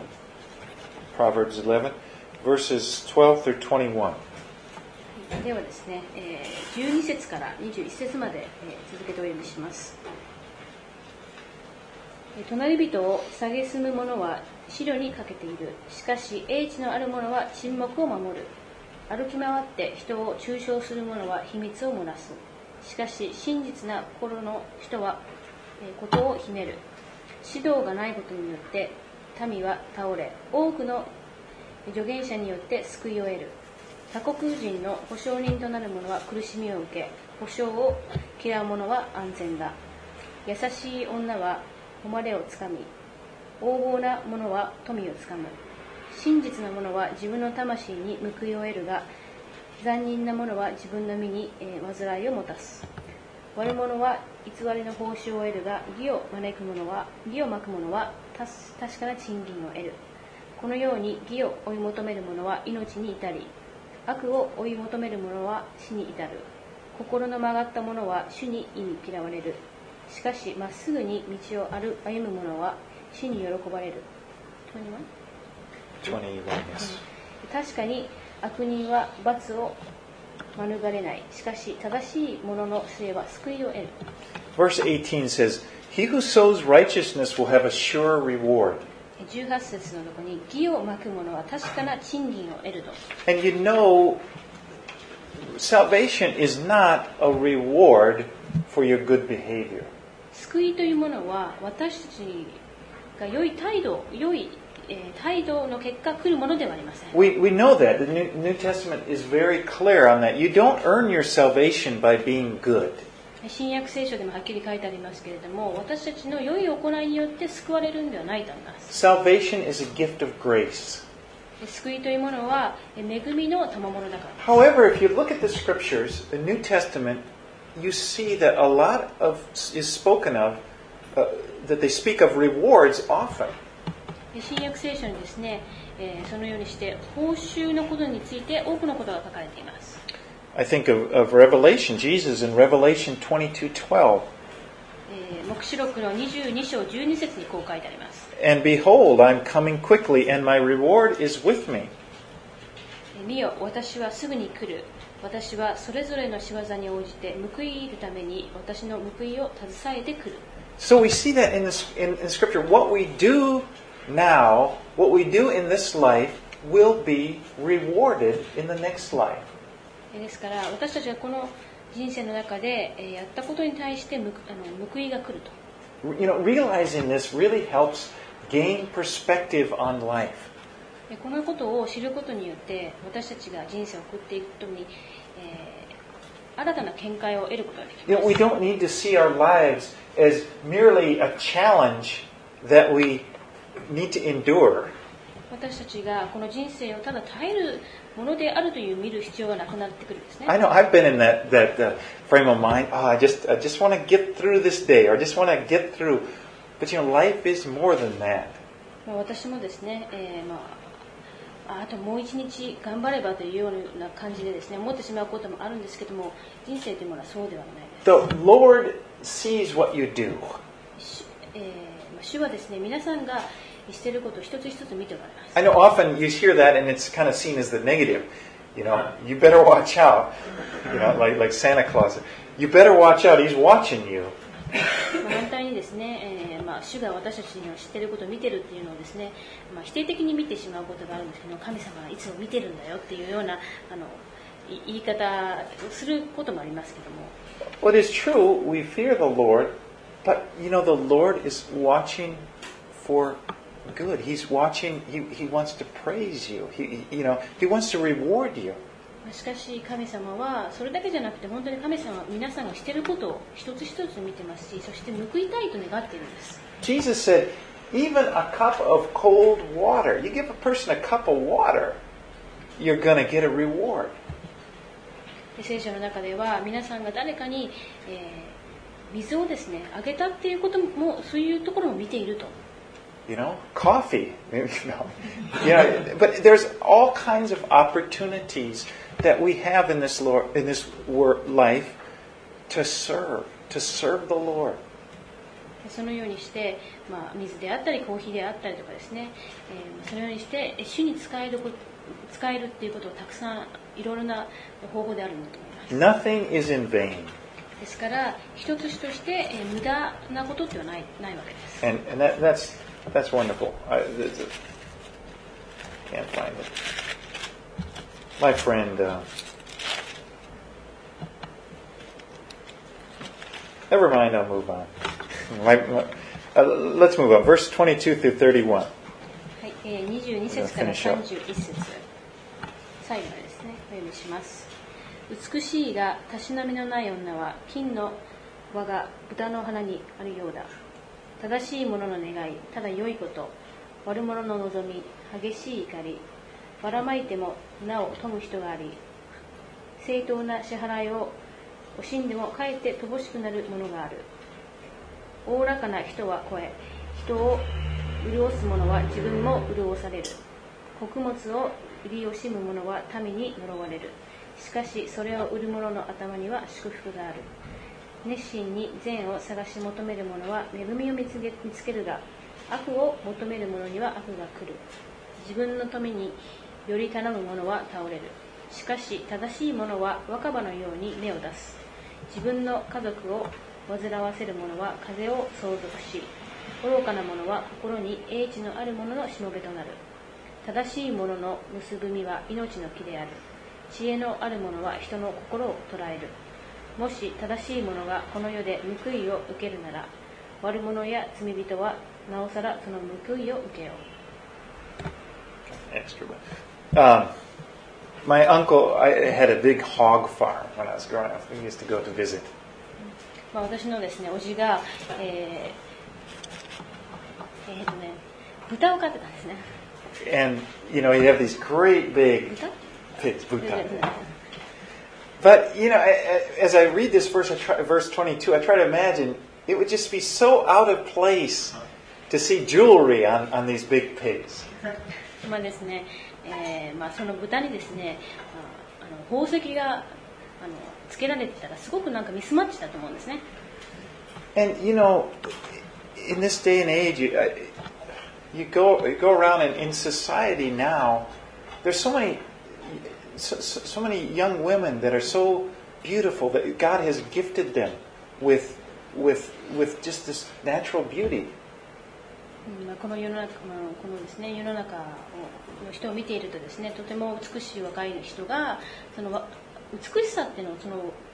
Proverbs eleven.Verses twelve through twenty-one. ではですね、えー、じゅうに節からにじゅういち節まで、えー、続けてお読みします。隣人を蔑む者は思慮にかけている。しかし英知のある者は沈黙を守る。歩き回って人を中傷する者は秘密を漏らす。しかし真実な心の人は、えー、ことを秘める。指導がないことによって民は倒れ、多くの助言者によって救いを得る。他国人の保証人となる者は苦しみを受け、保証を嫌う者は安全だ。優しい女は誉れをつかみ、横暴な者は富をつかむ。真実な者は自分の魂に報いを得るが、残忍な者は自分の身に、えー、煩いをもたす。悪者は偽りの報酬を得るが、義を招く者は義をまく者は確かな賃金を得る。このように義を追い求める者は命に至り、悪を追い求める者は死に至る。心の曲がった者は主に忌み嫌われる。しかしまっすぐに道を歩む者は主に喜ばれる。 にじゅういち yes. 確かに悪人は罰を免れない。しかし正しい者の末は救いを得る。 Verse eighteen says, He who sows righteousness will have a sure reward. じゅうはち節のところに義をまく者は確かな賃金を得ると。 And you know, salvation is not a reward for your good behavior. 救いというものは私たちが良い態度、良い、えー、態度の結果来るものではありません。 We, we know that. The New, New Testament is very clear on that. You don't earn your salvation by being good. 新約聖書でもはっきり書いてありますけれども、私たちの良い行いによって救われるんではないと思います。 Salvation is a gift of grace. 救いというものは恵みの賜物だから。 However, if you look at the scriptures, the New Testament, you see that a lot of is spoken of, uh, that they speak of rewards often. 新約聖書にですね、えー、そのようにして報酬のことについて多くのことが書かれています。 I think of, of Revelation, Jesus in Revelation twenty-two twelve. 黙示録のにじゅうに章じゅうに節にこう書いてあります。 And behold, I'm coming quickly, and my reward is with me. 見よ、私はすぐに来る。私はそれぞれの仕業に応じて報いるために私の報いを携えてくる。 So we see that in, this, in, in Scripture. What we do now, what we do in this life, will be rewarded in the next life. ですから私たちがこの人生の中でやったことに対して報いが来ると。 You know, realizing this really helps gain perspective on life. このことを知ることによって私たちが人生を送っていくことに、えー、新たな見解を得ることができます。 You know, we don't need to see our lives as merely a challenge that we need to endure. 私たちがこの人生をただ耐えるものであるという見る必要がなくなってくるんですね。 I know I've been in that that uh, frame of mind. Oh, I just I just want to get through this day, or I just want to get through. But you know, life is more than that. 私もですね、えー、まああともう一日頑張ればというような感じでですね、思ってしまうこともあるんですけども、人生というものはそうではないです。 The Lord sees what you do. えー、主はですね、皆さんがしていることを一つ一つ見ておられます。 I know often you hear that and it's kind of seen as the negative. You know, you better watch out. You know, like like Santa Claus. You better watch out. He's watching you. 反対にですね、えーまあ、主が私たちの知っていることを見ているっていうのをですね、まあ、否定的に見てしまうことがあるんですけど、神様はいつも見てるんだよっていうようなあの言い方をすることもありますけども。 What is true, we fear the Lord, but you know the Lord is watching for good. He's watching. He he wants to praise you. He you know he wants to reward you. しかし神様はそれだけじゃなくて本当に神様は皆さんがしていることを一つ一つ見てますし、そして報いたいと願っているんです。 Jesus said, even a cup of cold water. You give a person a cup of water, you're going to get a reward. 聖書の中では皆さんが誰かに、えー、水をですねあげたっていうこともそういうところも見ていると。 You know, coffee. Maybe no. Yeah, but there's all kinds of opportunities that we have in this Lord, in this life to serve, to serve the Lord. そのようにして、まあ、水であったりコーヒーであったりとかですね、えー、そのようにして主に使える使えるっていうことをたくさんいろいろな方法であるんだと思います。 Nothing is in vain. ですから一つとして、えー、無駄なことってはないないわけです。 And, and that, that's that's wonderful. I can't find it. My friend. Uh, never mind. I'll move on. My, my, uh, let's move on. Verse twenty-two through thirty-one. はい、えー、にじゅうに節からさんじゅういち節。最後までですね、お読みします。美しいがたしなみのない女は金の輪が豚の鼻にあるようだ。正しい者の願い、ただ良いこと、悪者の望み、激しい怒り、ばらまいてもなお富む人があり、正当な支払いを惜しんでもかえって乏しくなるものがある。おおらかな人は超え、人を潤す者は自分も潤される。穀物を売り惜しむ者は民に呪われる。しかしそれを売る者の頭には祝福がある。熱心に善を探し求める者は恵みを見つけ、見つけるが、悪を求める者には悪が来る。自分のためにより頼む者は倒れる。しかし正しい者は若葉のように芽を出す。自分の家族を煩わせる者は風を相続し、愚かな者は心に英知のある者のしもべとなる。正しい者の結ぶ実は命の木である。知恵のある者は人の心を捉える。もし正しい者がこの世で報いを受けるなら、悪者や罪人はなおさらその報いを受けよう。 Extra one. Um, my uncle, I had a big hog farm when I was growing up. We used to go to visit. まあ私のですね、おじが、えー、えーとね、豚を飼ってたんですね。 And you know, you have these great big 豚 pigs, buta. But you know, as I read this verse, I try, verse twenty-two, I try to imagine it would just be so out of place to see jewelry on, on these big pigs. まあですね、えー、まあその豚にですね、あの宝石があのつけられてたらすごくなんかミスマッチだと思うんですね。 And you know, in this day and age, you, you go you go around and in society now, there's so many. So, so, so many young women that are so beautiful that God has gifted them with, with, with just this natural beauty. この世の中のこのですね世の中の人を見ているとですね、とても美しい若い人がその美しさっていうのをその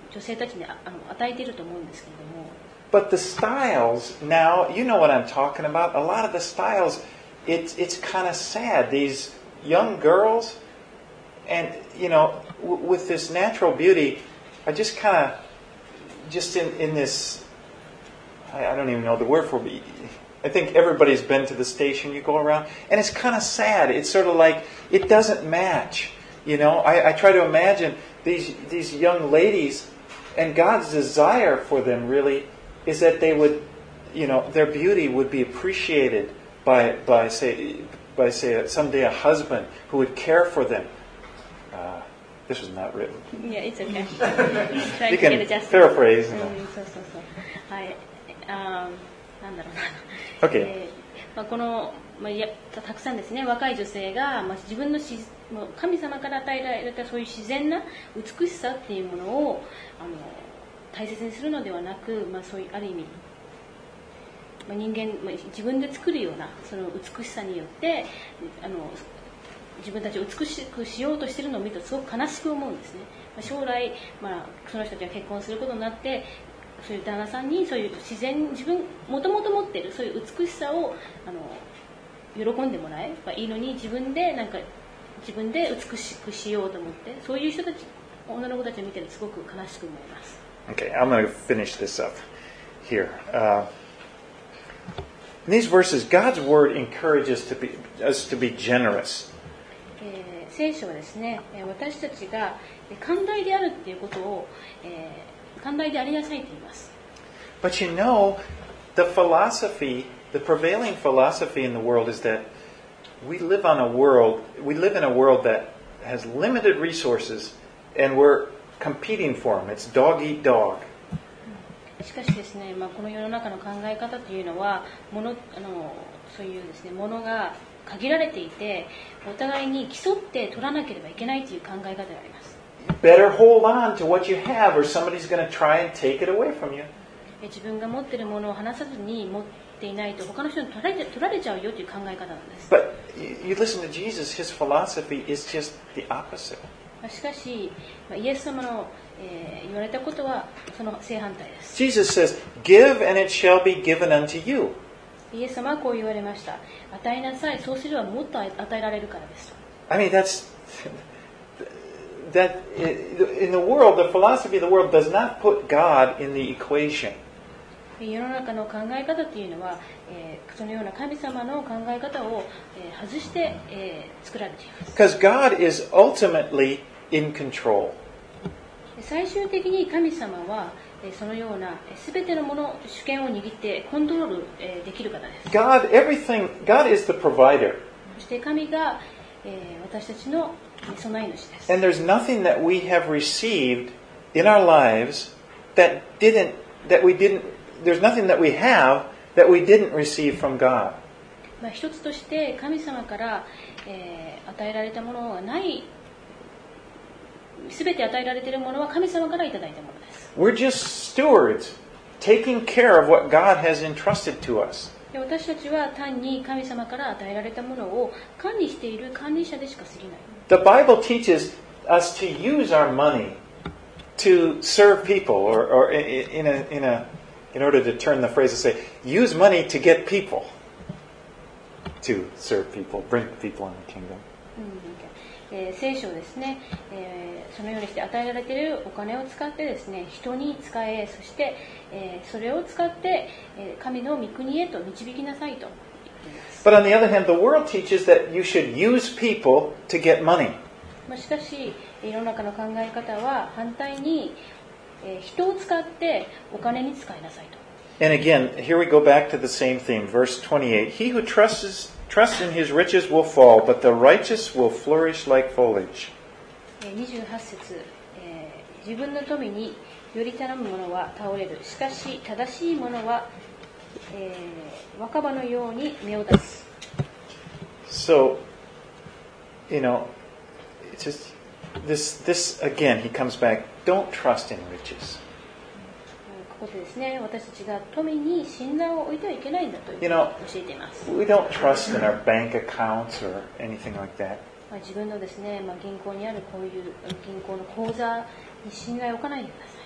女性たちにああの与えていると思うんですけれども。 But the styles now, you know what I'm talking about. A lot of the styles, it's it's kind of sad. These young girls, and you know, w- with this natural beauty, I just kind of, just in in this, I, I don't even know the word for it. I think everybody's been to the station you go around, and it's kind of sad. It's sort of like it doesn't match. You know, I, I try to imagine these these young ladies, and God's desire for them really is that they would, you know, their beauty would be appreciated by by say by say someday a husband who would care for them. Uh, this was not written. Yeah, it's okay. You can paraphrase. うん、そうそうそう。はい。あー、なんだろうな。 Okay. えーまあ、この、まあ、やたたくさんですね、若い女性が、まあ、自分のしもう神様から与えられたそういう自然な美しさっていうものをあの大切にするのではなく、まあ、そういうある意味、まあ、人間、まあ、自分で作るようなその美しさによってあの自分たちを美しくしようとしているのを見るとすごく悲しく思うんですね。まあ、将来、まあ、その人たちが結婚することになってそういう旦那さんにそういう自然自分もともと持っているそういう美しさをあの喜んでもらえばいいのに自分でなんか自分で美しくしようと思ってそういう人たち女の子たちを見てるとすごく悲しく思います。 Okay, I'm going to finish this up here. Uh, in these verses, God's word encourages to be, us to be generous. えー、聖書はですね、私たちが寛大であるっていうことを、えー、寛大でありなさいと言います。 But you know, the philosophy, the prevailing philosophy in the world is that we live on a world, we live in a world that has limited resources, and we're competing for them. It's dog eat dog. しかしですね、まあ、この世の中の考え方というのはものあのそういうですねものが限られていてお互いに競って取らなければいけないという考え方があります。 Better hold on to what you have, or somebody's going to try and take it away from you. 自分が持っているものを離さずに持っていないと他の人に取られ、取られちゃうよという考え方なんです。 But you listen to Jesus, his philosophy is just the opposite. しかし、イエス様の、えー、言われたことはその正反対です。 Jesus says, "Give and it shall be given unto you." イエス様はこう言われました。与えなさい、そうすればもっと与えられるからですと。 I mean, that's that in the world, the philosophy of the world does not put God in the equation. 世の中の考え方というのは、えー、そのような神様の考え方を、えー、外して、えー、作られています。 Because God is ultimately in control. 最終的に神様は、えー、そのようなすべてのもの主権を握ってコントロール、えー、できる方です。 God, everything. God is the provider. そして神が、えー、私たちの備え主です。 And there's nothing that we have received in our lives that didn't that we didn't. There's nothing that we have that we didn't receive from God. まあ一つとして神様から、えー、与えられたものはない。すべて与えられているものは神様からいただいたものです。 We're just stewards, taking care of what God has entrusted to us. 私たちは単に神様から与えられたものを管理している管理者でしか過ぎない。 The Bible teaches us to use our money to serve people, or, or in a in a in order to turn the phrase to say, use money to get people to serve people, bring people in the kingdom. えー、聖書ですね、えー、そのようにして与えられているお金を使ってですね、人に使え、そして、えー、それを使って、えー、神の御国へと導きなさいと言っています。 But on the other hand, the world teaches that you should use people to get money. まあしかし、世の中の考え方は反対に、えー、人を使ってお金に使いなさいと。 And again, here we go back to the same theme, verse twenty-eight. He who trusts Trust in his riches will fall, but the righteous will flourish like foliage. にじゅうはち節、えー、自分の富により頼む者は倒れる。しかし正しい者は、えー、若葉のように芽を出す。 So, you know, it's just this. This again, he comes back. Don't trust in riches. ここでですね、私たちが富に信頼を置いてはいけないんだというふうに教えています。 You know, we don't trust in our bank accounts or anything like that. 自分のですね、まあ、銀行にあるこういう銀行の口座に信頼を置かないでください。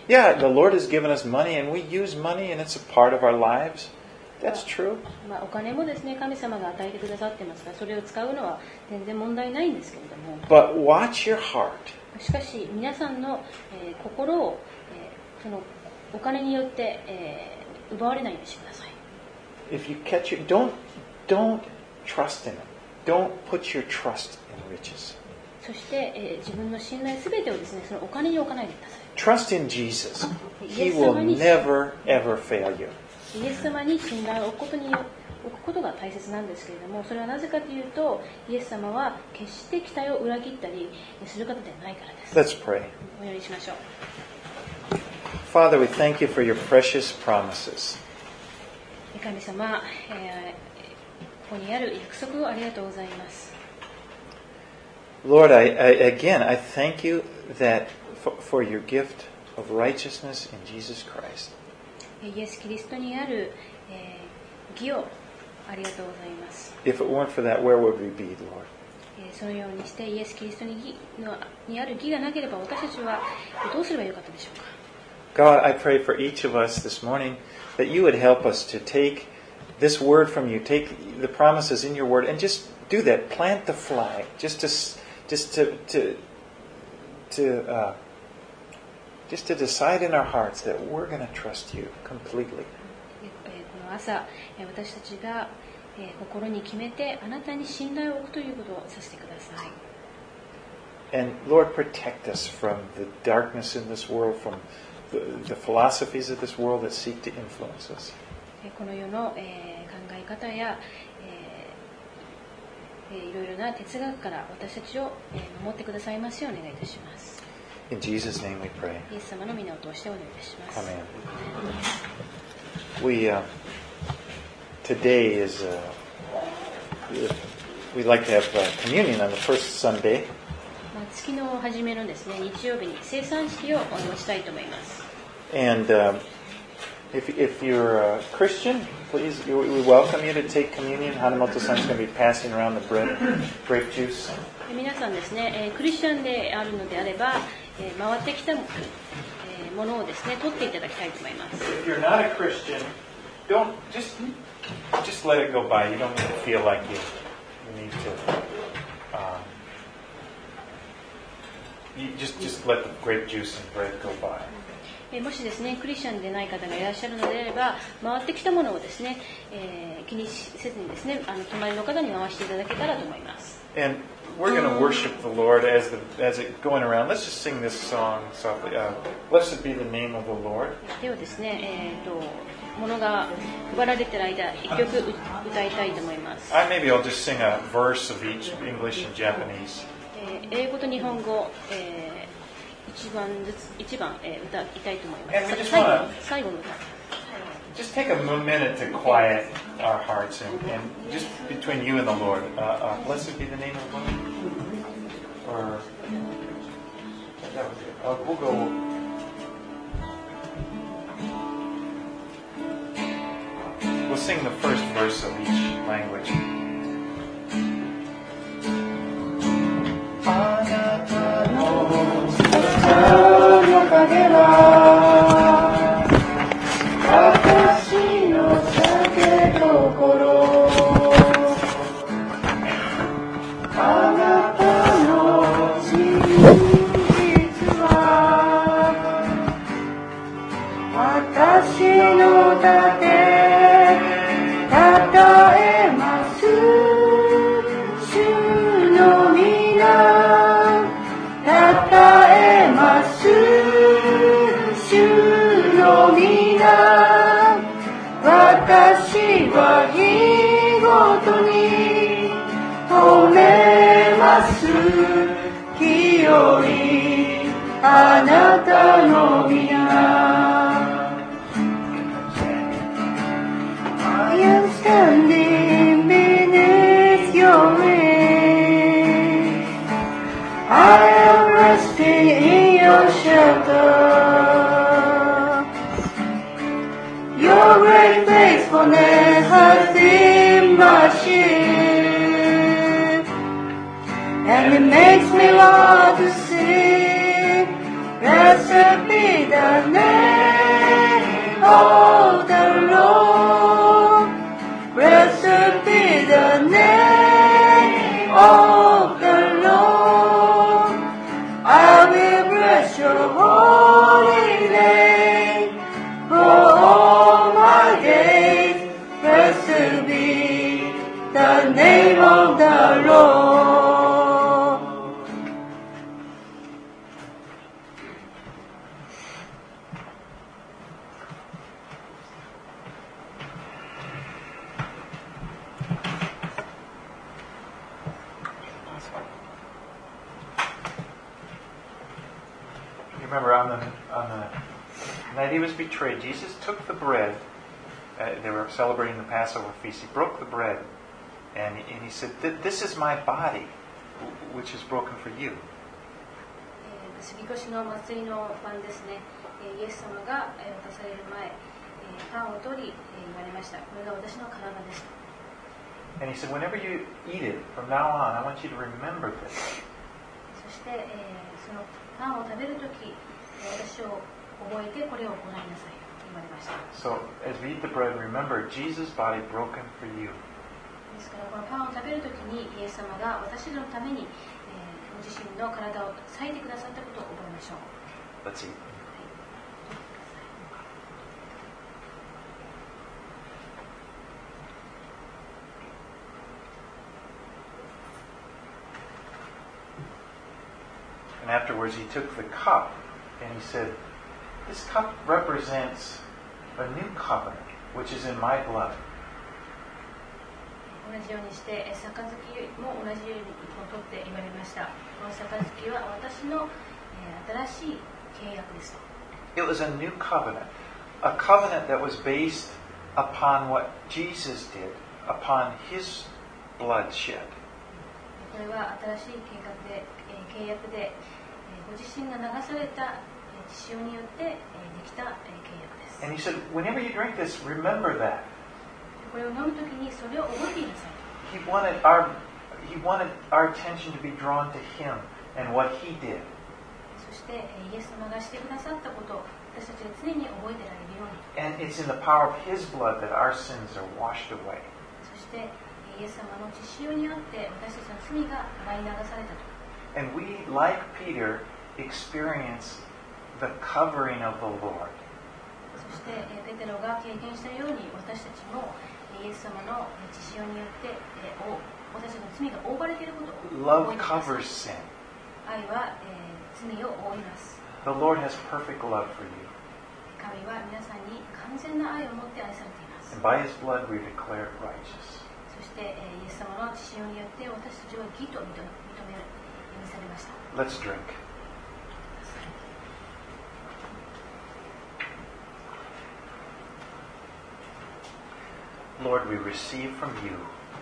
Yeah, the Lord has given us money and we use money and it's a part of our lives. That's true. まあ、お金もですね、神様が与えてくださってますから、それを使うのは全然問題ないんですけれども。 But watch your heart. しかし、皆さんの、えー、心を、えー、そのお金によって、えー、奪われないようにしてください。 If you catch it, don't, don't trust in it. Don't put your trust in riches. そして、えー、自分の信頼すべてをですね、そのお金に置かないでください。 Trust in Jesus. He will never, ever fail you. イエス様に信頼を置くことに置くことが大切なんですけれども、それはなぜかというと、イエス様は決して期待を裏切ったりする方ではないからです。 Let's pray. お祈りしましょう。 Father, we thank you for your precious promises. 神様、えー、ここにある約束をありがとうございます。 Lord, I, I, again, I thank you that for, for your gift of righteousness in Jesus Christ. イエス・キリストにある、えー、義をありがとうございます。 If it weren't for that, where would we be, Lord? えー、そのようにしてイエス・キリストに義のにある義がなければ私たちはどうすればよかったでしょうか。 God, I pray for each of us this morning that you would help us to take this word from you, take the promises in your word, and just do that. Plant the flag, just to, just to, to, to, uh, just to decide in our hearts that we're going to trust you completely. この朝、私たちが心に決めてあなたに信頼を置くということをさせてください。 And Lord, protect us from the darkness in this world, from the, the philosophies of this world that seek to influence us. この世の、えー、考え方や、えー、いろいろな哲学から私たちを、えー、守ってくださいますようお願いいたします。 In Jesus' name we pray. イエス様の皆を通してお願いいたします。 Amen. We uh, today is uh, we like to have uh, communion on the first Sunday. 月の初めのですね、日曜日に聖餐式を持ちたいと思います。 And uh, if if you're a Christian, please, we welcome you to take communion. Hanamoto-san is going to be passing around the bread, grape juice. 皆さんですね、クリスチャンであるのであれば、回ってきたものをですね、取っていただきたいと思います。 If you're not a Christian, don't just just let it go by. You don't need to feel like you you need to. Um, you just just let the grape juice and bread go by. もしですね、クリスチャンでない方がいらっしゃるのであれば、回ってきたものをですね、えー、気にせずにですね、あの隣の方に回していただけたらと思います。 And we're going to worship the Lord as the as it going around. Let's just sing this song softly. Uh, Blessed be the name of the Lord. ではですね、えっと物が配られている間、一曲歌いたいと思います。 I maybe I'll just sing a verse of each, English and Japanese. 英語と日本語、えー一番ずつ一番、えー、歌いたいと思います。最後の最後の歌。 Just take a minute to quiet our hearts and, and just between you and the Lord. Uh, uh, blessed be the name of the Lord. Or that was it. Uh, we'll go. We'll sing the first verse of each language. あなたのの影は私の酒心あなたの真実は私の盾たたえます主の皆たたえます主の皆私は日ごとに褒めます清いあなたの皆 I am standing beneath your wings I am resting in your shelter Your great faithfulness has been my shield And it makes me want to sing Blessed be the name of the Lord. Blessed be the name of the Lord. I will bless your holy name for all my days. Blessed be the name of the Lord. Remember, on the, on the night he was betrayed, Jesus took the bread. Uh, they were celebrating the Passover feast. He broke the bread, and, and he said, "This is my body, which is broken for you." 杉越の祭りの晩ですね、イエス様が渡される前、パンを取り言われました。これが私の体です。 And he said, "Whenever you eat it from now on, I want you to remember this." そして、そのパンを食べるとき、私を覚えてこれを行いなさいと言われました。 So, as we eat the bread, remember Jesus' body broken for you. ですからこのパンを食べるときにイエス様が私のために、えー、ご自身の体を裂いてくださったことを覚えましょう。 Let's eat. And afterwards, he took the cup and he said, "This cup represents a new covenant, which is in my blood." 同じようにして、杯も同じように取って言われました。この杯は私の、えー、新しい契約です。 It was a new covenant, a covenant that was based upon what Jesus did, upon his blood shed. これは新しい計画で、えー、契約で、えー、ご自身が流された、えー、血潮によって、えー、できた、えー、契約です。 And he said, "Whenever you drink this, remember that." これを飲むときにそれを覚えていなさい。 He wanted our, he wanted our attention to be drawn to him and what he did. そして、イエス様がしてくださったことを私たちが常に覚えてられるように。 And it's in the power of his blood that our sins are washed away. そして、イエス様の血潮によって私たちの罪が洗い流されたと。 And we, like Peter, experience the covering of the Lord. そして、ペテロが経験したように私たちもイエス様の血潮によって、えー、私たちの罪が覆われていることを覚えています。 Love covers sin. 愛は、えー、罪を覆います。 The Lord has perfect love for you. 神は皆さんに完全な愛を持って愛されています。 And by his blood we declare righteous. そして、えー、イエス様の血潮によって私たちは義と認め認めされました。 Let's drink. Lord, we receive from you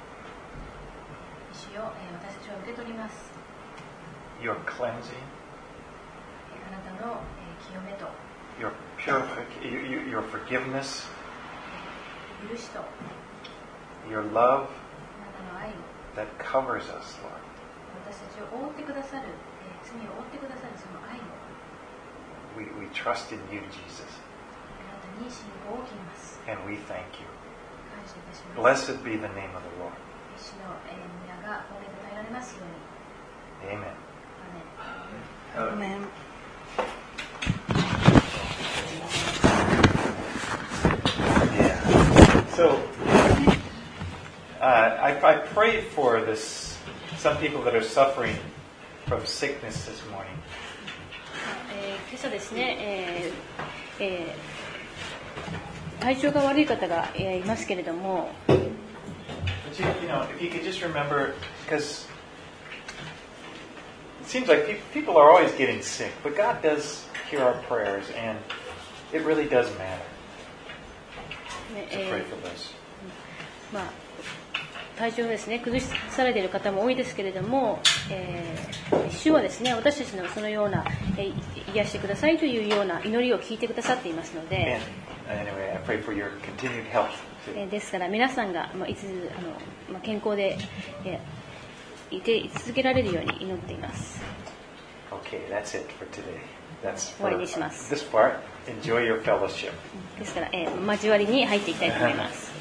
主よ、えー、私たちは受け取ります。 your cleansing, あなたの、えー、清めと your purification, your forgiveness, 許しと your love あなたの愛を that covers us, Lord. 私たちを覆ってくださる、えー、罪を覆ってくださるその愛を We, we trust in you, Jesus, あなたに信仰を決めます。 and we thank you. 感謝いたします。 Blessed be the name of the Lord. 主の、えー、皆が褒めたたえられますように。 Amen. アーメン。 Amen. Yeah. So, uh, I, I prayed for this. Some people that are suffering from sickness this morning. えー、今朝ですね、えーえー、体調が悪い方が、えー、いますけれども、 But you, you know, if you could just remember, because it seems like pe- people are always getting sick, but God does hear our prayers, and it really does matter ね to え pray ー for this. まあ、体調をですね崩されている方も多いですけれども、えー、主はですね私たちのそのような、えー、癒してくださいというような祈りを聞いてくださっていますので、 And anyway, I pray for your continued health. え Too. ー、ですから皆さんが、まあ、いつあの、まあ、健康で、えー、いて続けられるように祈っています。 Okay, that's it for today. That's 終わ for りにします。 this part. Enjoy your fellowship. ですから、えー交わりに入っていきたいと思います。